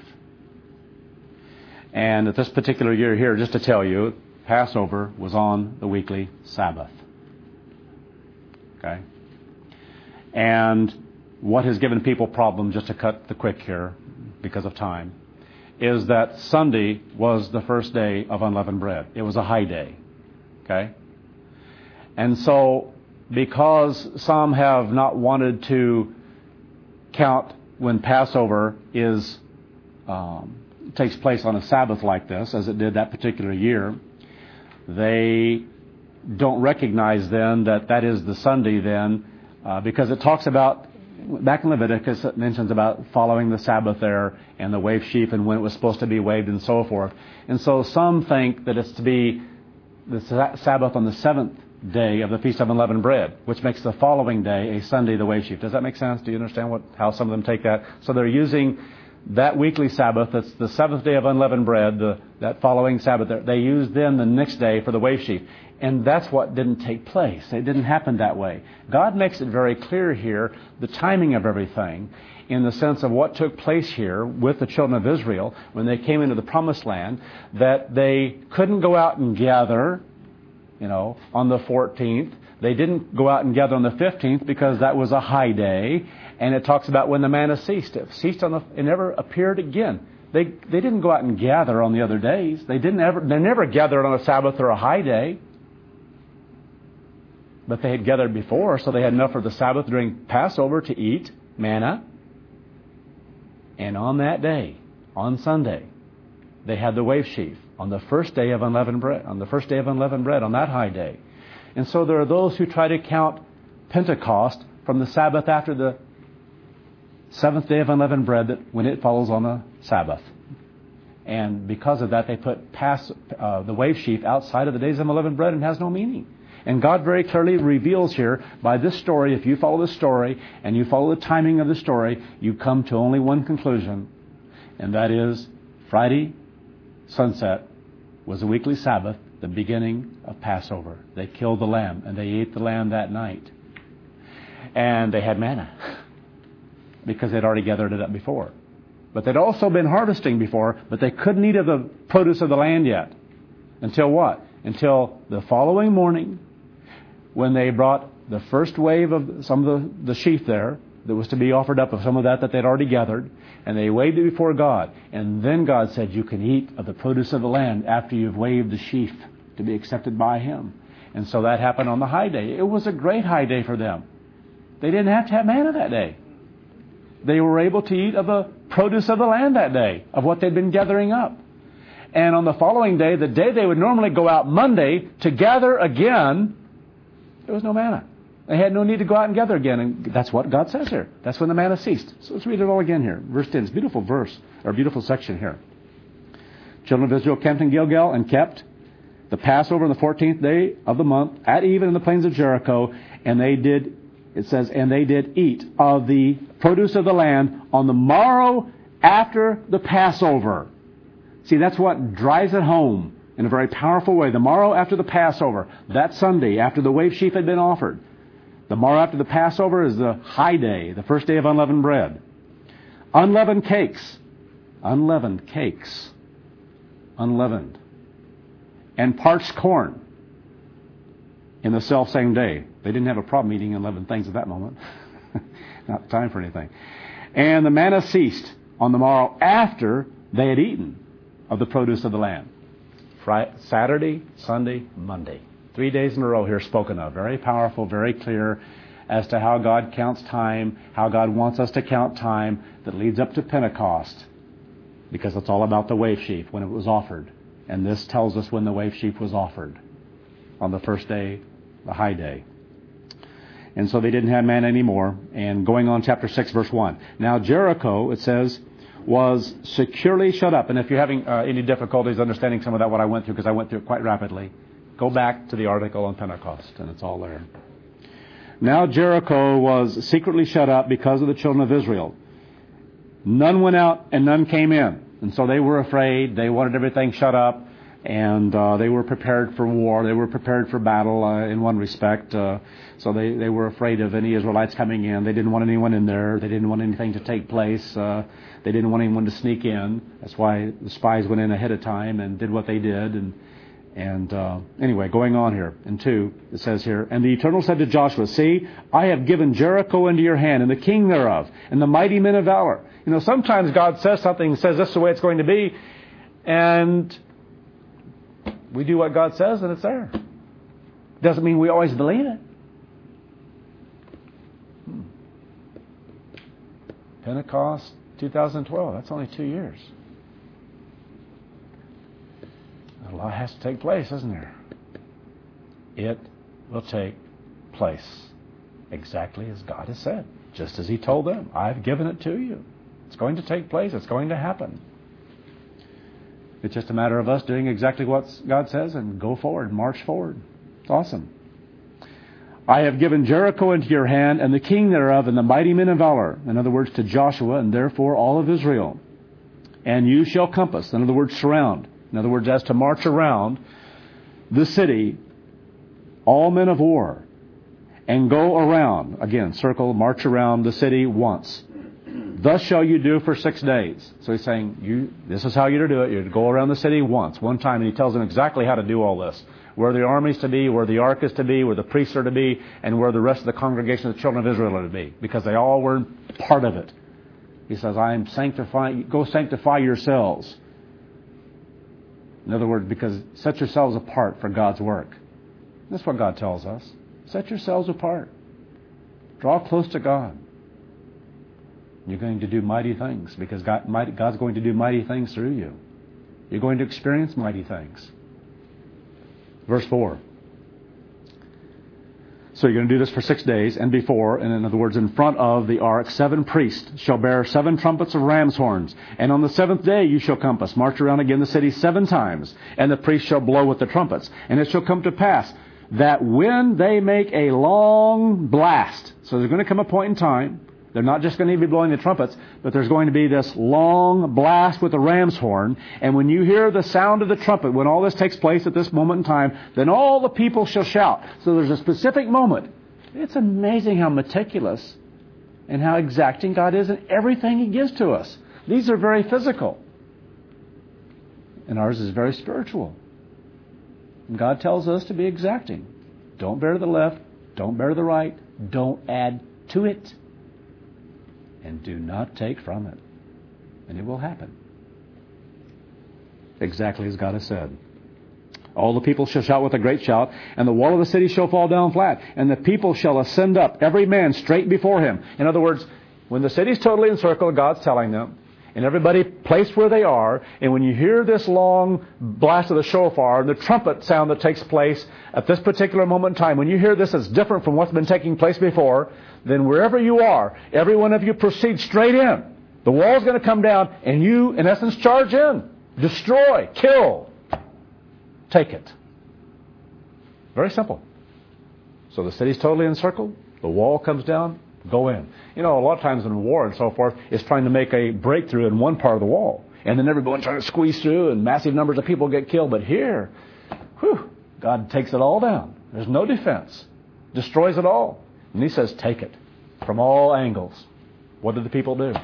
S1: And at this particular year here, just to tell you, Passover was on the weekly Sabbath. Okay? And what has given people problems, just to cut the quick here because of time, is that Sunday was the first day of unleavened bread. It was a high day. Okay? And so, because some have not wanted to count when Passover takes place on a Sabbath like this, as it did that particular year, they don't recognize then that is the Sunday then, because it talks about, back in Leviticus, it mentions about following the Sabbath there and the wave sheaf and when it was supposed to be waved and so forth. And so some think that it's to be the Sabbath on the 7th day of the Feast of Unleavened Bread, which makes the following day a Sunday, the wave sheaf. Does that make sense? Do you understand how some of them take that? So they're using that weekly Sabbath, that's the 7th day of unleavened bread, that following Sabbath, they use then the next day for the wave sheaf. And that's what didn't take place. It didn't happen that way. God makes it very clear here, the timing of everything, in the sense of what took place here with the children of Israel when they came into the Promised Land, that they couldn't go out and gather, on the 14th. They didn't go out and gather on the 15th because that was a high day. And it talks about when the manna ceased. It never appeared again. They didn't go out and gather on the other days. They never gathered on a Sabbath or a high day. But they had gathered before, so they had enough for the Sabbath during Passover to eat manna. And on that day, on Sunday, they had the wave sheaf on the first day of unleavened bread, on that high day. And so there are those who try to count Pentecost from the Sabbath after the 7th day of unleavened bread, that when it falls on a Sabbath. And because of that, they put the wave sheaf outside of the days of unleavened bread, and has no meaning. And God very clearly reveals here by this story, if you follow the story and you follow the timing of the story, you come to only one conclusion, and that is Friday sunset was a weekly Sabbath, the beginning of Passover. They killed the lamb, and they ate the lamb that night. And they had manna, because they'd already gathered it up before. But they'd also been harvesting before, but they couldn't eat of the produce of the land yet. Until what? Until the following morning, when they brought the first wave of some of the sheaf there, that was to be offered up of some of that they'd already gathered, and they waved it before God. And then God said, you can eat of the produce of the land after you've waved the sheaf to be accepted by Him. And so that happened on the high day. It was a great high day for them. They didn't have to have manna that day. they were able to eat of the produce of the land that day, of what they'd been gathering up. And on the following day, the day they would normally go out Monday to gather again, there was no manna. They had no need to go out and gather again. And that's what God says here. That's when the manna ceased. So let's read it all again here. Verse 10. It's a beautiful verse, or a beautiful section here. Children of Israel camped in Gilgal and kept the Passover on the 14th day of the month at even in the plains of Jericho. And they did, it says, and they did eat of the produce of the land on the morrow after the Passover. See, that's what drives it home in a very powerful way. The morrow after the Passover, that Sunday after the wave sheaf had been offered. The morrow after the Passover is the high day, the first day of unleavened bread. Unleavened cakes. Unleavened cakes. Unleavened. And parched corn in the self-same day. They didn't have a problem eating unleavened things at that moment. Not time for anything. And the manna ceased on the morrow after they had eaten of the produce of the land. Friday, Saturday, Sunday, Monday. 3 days in a row here spoken of. Very powerful, very clear as to how God counts time, how God wants us to count time that leads up to Pentecost. Because it's all about the wave sheaf, when it was offered. And this tells us when the wave sheaf was offered. On the first day, the high day. And so they didn't have manna anymore. And going on chapter 6, verse 1. Now Jericho, it says, was securely shut up. And if you're having any difficulties understanding some of that, what I went through, because I went through it quite rapidly, go back to the article on Pentecost, and it's all there. Now Jericho was secretly shut up because of the children of Israel. None went out and none came in. And so they were afraid. They wanted everything shut up. And they were prepared for war. They were prepared for battle in one respect. So they were afraid of any Israelites coming in. They didn't want anyone in there. They didn't want anything to take place. They didn't want anyone to sneak in. That's why the spies went in ahead of time and did what they did. And anyway, going on here. In 2, it says here, and the Eternal said to Joshua, see, I have given Jericho into your hand, and the king thereof, and the mighty men of valor. You know, sometimes God says something and says this is the way it's going to be, and we do what God says, and it's there. Doesn't mean we always believe it. Pentecost 2012, that's only 2 years. A lot has to take place, isn't there? It will take place exactly as God has said. Just as He told them, I've given it to you. It's going to take place. It's going to happen. It's just a matter of us doing exactly what God says and go forward, march forward. It's awesome. I have given Jericho into your hand, and the king thereof, and the mighty men of valor. In other words, to Joshua, and therefore all of Israel. And you shall compass. In other words, surround. In other words, as to march around the city, all men of war, and go around. Again, circle, march around the city once. Thus shall you do for 6 days. So he's saying, this is how you're to do it. You're to go around the city once, one time. And he tells them exactly how to do all this. Where the army is to be, where the ark is to be, where the priests are to be, and where the rest of the congregation of the children of Israel are to be. Because they all were part of it. He says, go sanctify yourselves. In other words, because set yourselves apart for God's work. That's what God tells us. Set yourselves apart. Draw close to God. You're going to do mighty things because God's going to do mighty things through you. You're going to experience mighty things. Verse 4. So you're going to do this for 6 days, and before, and in other words, in front of the ark, 7 priests shall bear 7 trumpets of ram's horns. And on the 7th day you shall compass, march around again the city 7 times, and the priests shall blow with the trumpets. And it shall come to pass that when they make a long blast, so there's going to come a point in time, they're not just going to be blowing the trumpets, but there's going to be this long blast with the ram's horn. And when you hear the sound of the trumpet, when all this takes place at this moment in time, then all the people shall shout. So there's a specific moment. It's amazing how meticulous and how exacting God is in everything He gives to us. These are very physical. And ours is very spiritual. And God tells us to be exacting. Don't bear to the left. Don't bear to the right. Don't add to it. And do not take from it. And it will happen. Exactly as God has said. All the people shall shout with a great shout, and the wall of the city shall fall down flat, and the people shall ascend up, every man straight before him. In other words, when the city's totally encircled, God's telling them, and everybody placed where they are, and when you hear this long blast of the shofar and the trumpet sound that takes place at this particular moment in time, when you hear this is different from what's been taking place before, then wherever you are, every one of you proceed straight in. The wall's going to come down, and you, in essence, charge in. Destroy, kill, take it. Very simple. So the city's totally encircled, the wall comes down, go in. A lot of times in war and so forth, it's trying to make a breakthrough in one part of the wall. And then everyone's trying to squeeze through and massive numbers of people get killed. But here, God takes it all down. There's no defense. Destroys it all. And he says, take it from all angles. What did the people do?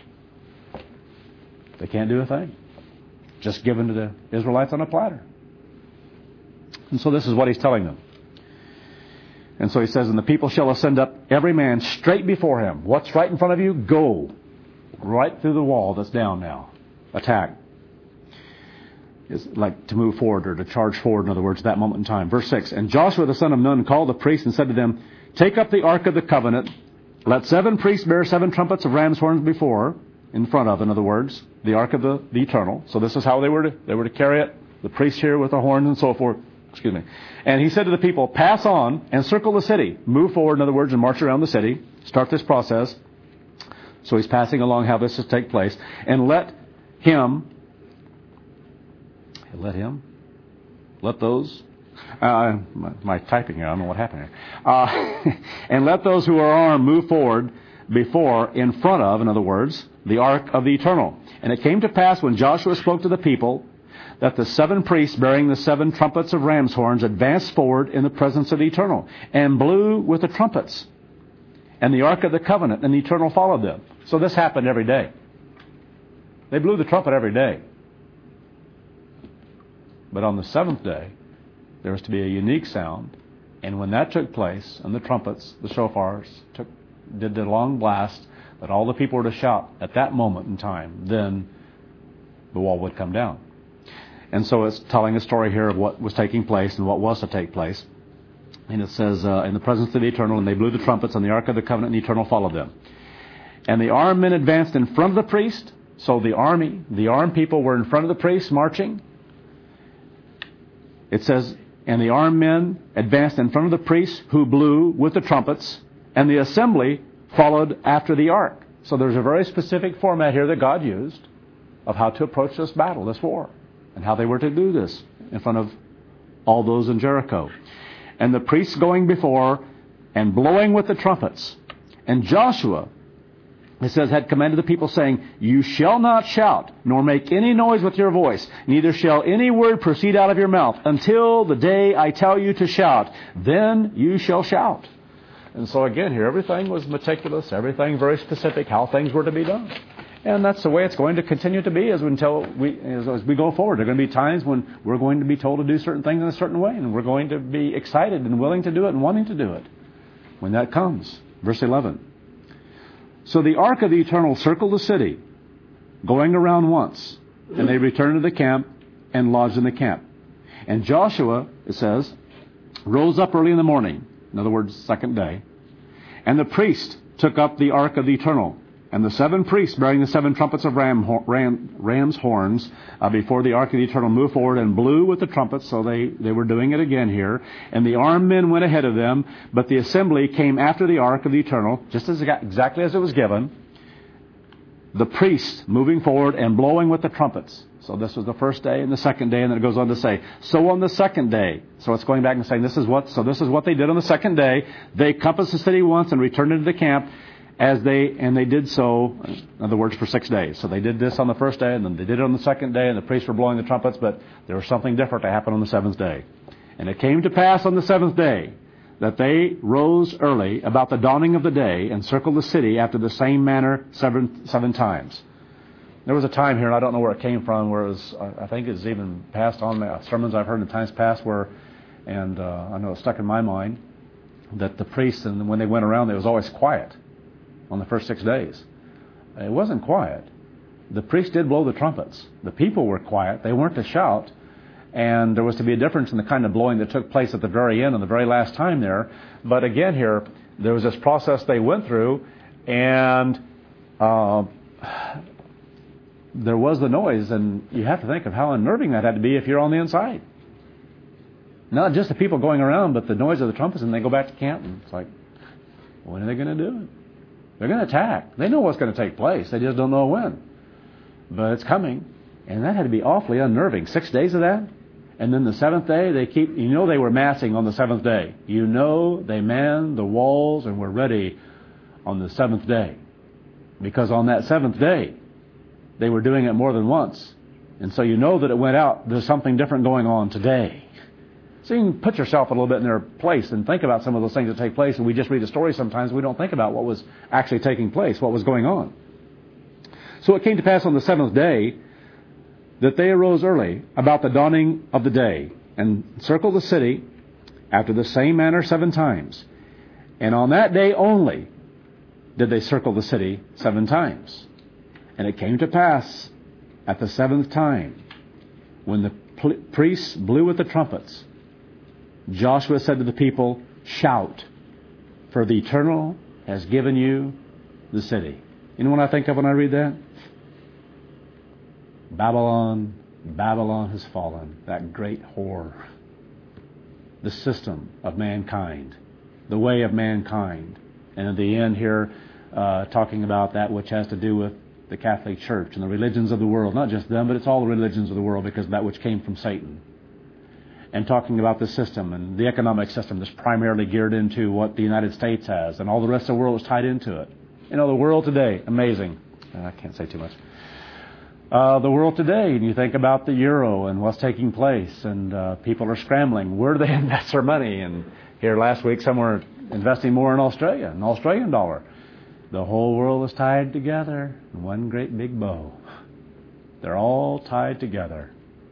S1: They can't do a thing. Just given to the Israelites on a platter. And so this is what he's telling them. And so he says, and the people shall ascend up, every man straight before him. What's right in front of you? Go. Right through the wall that's down now. Attack. It's like to move forward or to charge forward, in other words, at that moment in time. Verse 6, and Joshua the son of Nun called the priests and said to them, take up the ark of the covenant. Let 7 priests bear 7 trumpets of ram's horns before, in front of, in other words, the ark of the eternal. So this is how they were to carry it. The priests here with the horns and so forth. Excuse me. And he said to the people, pass on and circle the city. Move forward, in other words, and march around the city. Start this process. So he's passing along how this is take place. And let those, my typing here, I don't know what happened here. And let those who are armed move forward before, in front of, in other words, the ark of the eternal. And it came to pass when Joshua spoke to the people, that the 7 priests bearing the 7 trumpets of ram's horns advanced forward in the presence of the eternal, and blew with the trumpets. And the ark of the covenant and the eternal followed them. So this happened every day. They blew the trumpet every day. But on the 7th day, there was to be a unique sound. And when that took place, and the trumpets, the shofars, did the long blast, that all the people were to shout at that moment in time, then the wall would come down. And so it's telling a story here of what was taking place and what was to take place. And it says, in the presence of the eternal, and they blew the trumpets, and the ark of the covenant and the eternal followed them. And the armed men advanced in front of the priest. So the armed people were in front of the priest marching. It says, and the armed men advanced in front of the priests who blew with the trumpets, and the assembly followed after the ark. So there's a very specific format here that God used of how to approach this battle, this war, and how they were to do this in front of all those in Jericho. And the priests going before and blowing with the trumpets. And Joshua, it says, had commanded the people, saying, you shall not shout, nor make any noise with your voice, neither shall any word proceed out of your mouth, until the day I tell you to shout. Then you shall shout. And so again here, everything was meticulous, everything very specific, how things were to be done. And that's the way it's going to continue to be as we go forward. There are going to be times when we're going to be told to do certain things in a certain way, and we're going to be excited and willing to do it and wanting to do it when that comes. Verse 11. So the ark of the eternal circled the city, going around once, and they returned to the camp and lodged in the camp. And Joshua, it says, rose up early in the morning, in other words, 2nd day, and the priest took up the ark of the eternal. And the 7 priests bearing the 7 trumpets of ram's horns before the ark of the eternal moved forward and blew with the trumpets. So they were doing it again here. And the armed men went ahead of them, but the assembly came after the ark of the eternal, just as exactly as it was given. The priests moving forward and blowing with the trumpets. So this was the 1st day and the 2nd day, and then it goes on to say, so on the 2nd day. So it's going back and saying this is what they did on the 2nd day. They compassed the city once and returned into the camp. They did so, in other words, for 6 days. So they did this on the 1st day, and then they did it on the 2nd day, and the priests were blowing the trumpets, but there was something different to happen on the 7th day. And it came to pass on the 7th day that they rose early about the dawning of the day and circled the city after the same manner 7 times. There was a time here, and I don't know where it came from, where it was, I think it's even passed on sermons I've heard in times past where, and I know it stuck in my mind, that the priests, and when they went around, it was always quiet on the first 6 days. It wasn't quiet. The priests did blow the trumpets. The people were quiet. They weren't to shout. And there was to be a difference in the kind of blowing that took place at the very end and the very last time there. But again here, there was this process they went through, and there was the noise, and you have to think of how unnerving that had to be if you're on the inside. Not just the people going around, but the noise of the trumpets, and they go back to camp, and it's like, when are they going to do it? They're going to attack. They know what's going to take place. They just don't know when. But it's coming. And that had to be awfully unnerving. 6 days of that. And then the seventh day, they were massing on the seventh day. They manned the walls and were ready on the seventh day. Because on that seventh day, they were doing it more than once. And so that it went out. There's something different going on today. So you can put yourself a little bit in their place and think about some of those things that take place. And we just read a story sometimes. We don't think about what was actually taking place, what was going on. So it came to pass on the seventh day that they arose early about the dawning of the day and circled the city after the same manner 7 times. And on that day only did they circle the city 7 times. And it came to pass at the 7th time, when the priests blew with the trumpets, Joshua said to the people, "Shout, for the Eternal has given you the city." You know what I think of when I read that? Babylon, Babylon has fallen, that great whore. The system of mankind, the way of mankind. And at the end here, talking about that which has to do with the Catholic Church and the religions of the world. Not just them, but it's all the religions of the world, because that which came from Satan. And talking about the system and the economic system that's primarily geared into what the United States has, and all the rest of the world is tied into it. The world today, amazing. I can't say too much. The world today, and you think about the euro and what's taking place, and people are scrambling. Where do they invest their money? And here last week, some were investing more in Australia, an Australian dollar. The whole world is tied together in one great big bow. They're all tied together.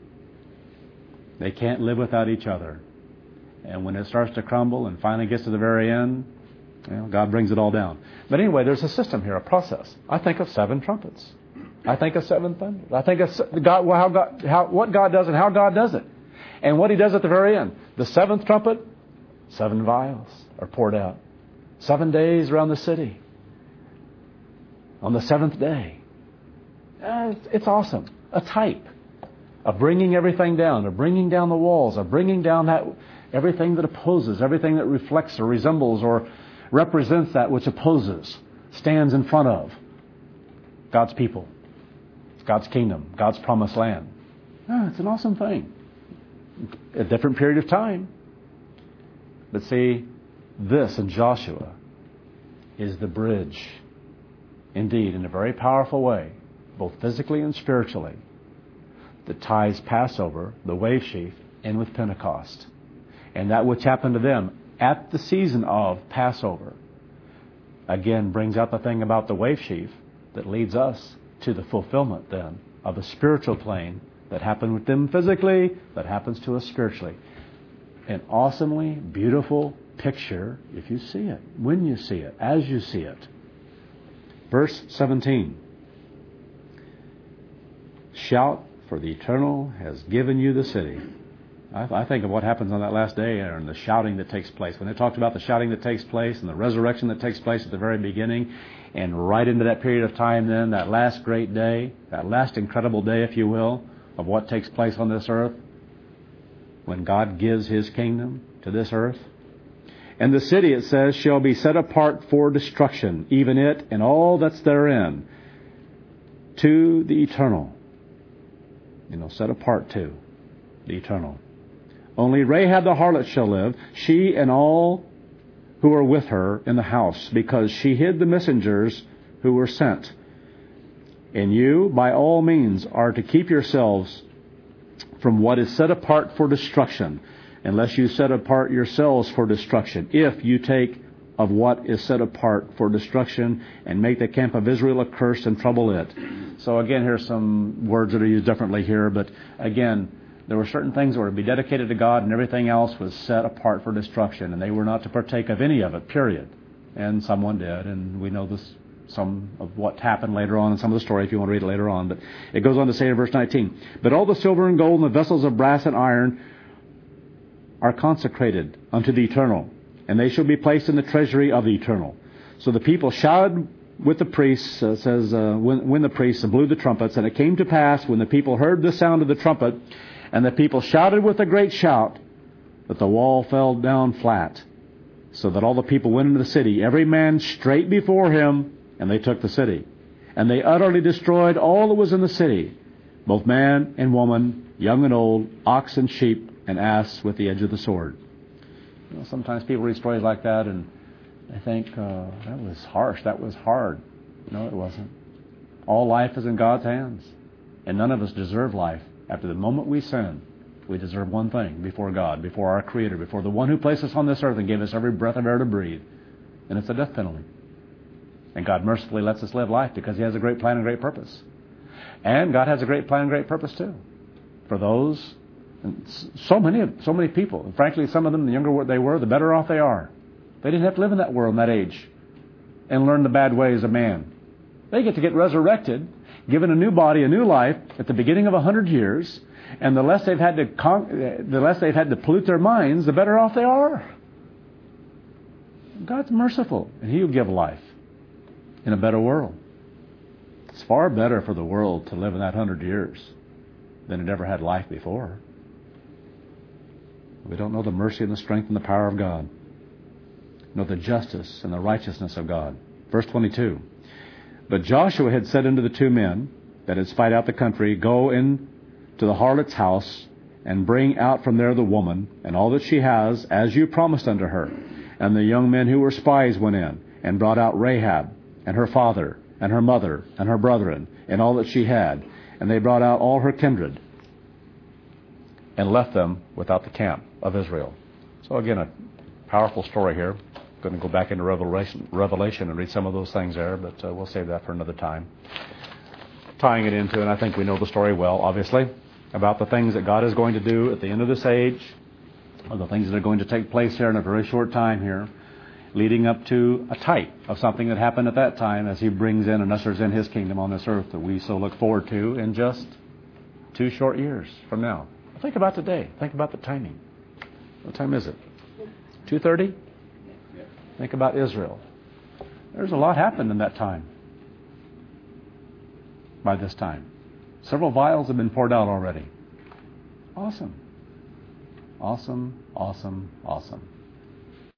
S1: They can't live without each other. And when it starts to crumble and finally gets to the very end, God brings it all down. But anyway, there's a system here, a process. I think of 7 trumpets. I think of 7 thunders. I think of God, what God does and how God does it. And what He does at the very end. The 7th trumpet, 7 vials are poured out. 7 days around the city. On the 7th day. It's awesome. A type of bringing everything down, of bringing down the walls, of bringing down everything that opposes, everything that reflects or resembles or represents that which opposes, stands in front of God's people, God's kingdom, God's promised land. It's an awesome thing. A different period of time. But see, this in Joshua is the bridge, indeed, in a very powerful way, both physically and spiritually, that ties Passover, the wave sheaf, in with Pentecost. And that which happened to them at the season of Passover, again, brings out the thing about the wave sheaf that leads us to the fulfillment, then, of the spiritual plane that happened with them physically, that happens to us spiritually. An awesomely beautiful picture if you see it, when you see it, as you see it. Verse 17. Shout, for the Eternal has given you the city. I think of what happens on that last day and the shouting that takes place. When they talked about the shouting that takes place and the resurrection that takes place at the very beginning, and right into that period of time then, that last great day, that last incredible day, if you will, of what takes place on this earth, when God gives His kingdom to this earth. And the city, it says, shall be set apart for destruction, even it and all that's therein, to the Eternal. Set apart to the Eternal. Only Rahab the harlot shall live, she and all who are with her in the house, because she hid the messengers who were sent. And you, by all means, are to keep yourselves from what is set apart for destruction, unless you set apart yourselves for destruction, if you take of what is set apart for destruction and make the camp of Israel accursed and trouble it. So again, here's some words that are used differently here, but again, there were certain things that were to be dedicated to God, and everything else was set apart for destruction, and they were not to partake of any of it, period. And someone did, and we know this, some of what happened later on, and some of the story if you want to read it later on. But it goes on to say in verse 19, but all the silver and gold and the vessels of brass and iron are consecrated unto the Eternal, and they shall be placed in the treasury of the Eternal. So the people shouted with the priests, says, when the priests blew the trumpets, and it came to pass, when the people heard the sound of the trumpet, and the people shouted with a great shout, that the wall fell down flat, so that all the people went into the city, every man straight before him, and they took the city. And they utterly destroyed all that was in the city, both man and woman, young and old, ox and sheep, and ass with the edge of the sword. You know, sometimes people read stories like that, and they think, that was harsh, that was hard. No, it wasn't. All life is in God's hands, and none of us deserve life. After the moment we sin, we deserve one thing before God, before our Creator, before the one who placed us on this earth and gave us every breath of air to breathe. And it's a death penalty. And God mercifully lets us live life because He has a great plan and great purpose. And God has a great plan and great purpose too. For those, and so many people, and frankly, some of them, the younger they were, the better off they are. They didn't have to live in that world in that age and learn the bad ways of man. They get to get resurrected, given a new body, a new life at the beginning of 100 years, and the less they've had to pollute their minds, the better off they are. God's merciful, and He'll give life in a better world. It's far better for the world to live in that 100 years than it ever had life before. We don't know the mercy and the strength and the power of God. Know the justice and the righteousness of God. Verse 22. But Joshua had said unto the two men that had spied out the country, Go in to the harlot's house, and bring out from there the woman, and all that she has, as you promised unto her. And the young men who were spies went in, and brought out Rahab, and her father, and her mother, and her brethren, and all that she had. And they brought out all her kindred, and left them without the camp of Israel. So again, a powerful story here. Going to go back into Revelation and read some of those things there, but we'll save that for another time. Tying it into, and I think we know the story well, obviously, about the things that God is going to do at the end of this age, or the things that are going to take place here in a very short time here, leading up to a type of something that happened at that time as He brings in and ushers in His kingdom on this earth that we so look forward to in just 2 short years from now. Think about today. Think about the timing. What time is it? 2:30? Think about Israel. There's a lot happened in that time. By this time. Several vials have been poured out already. Awesome. Awesome, awesome, awesome.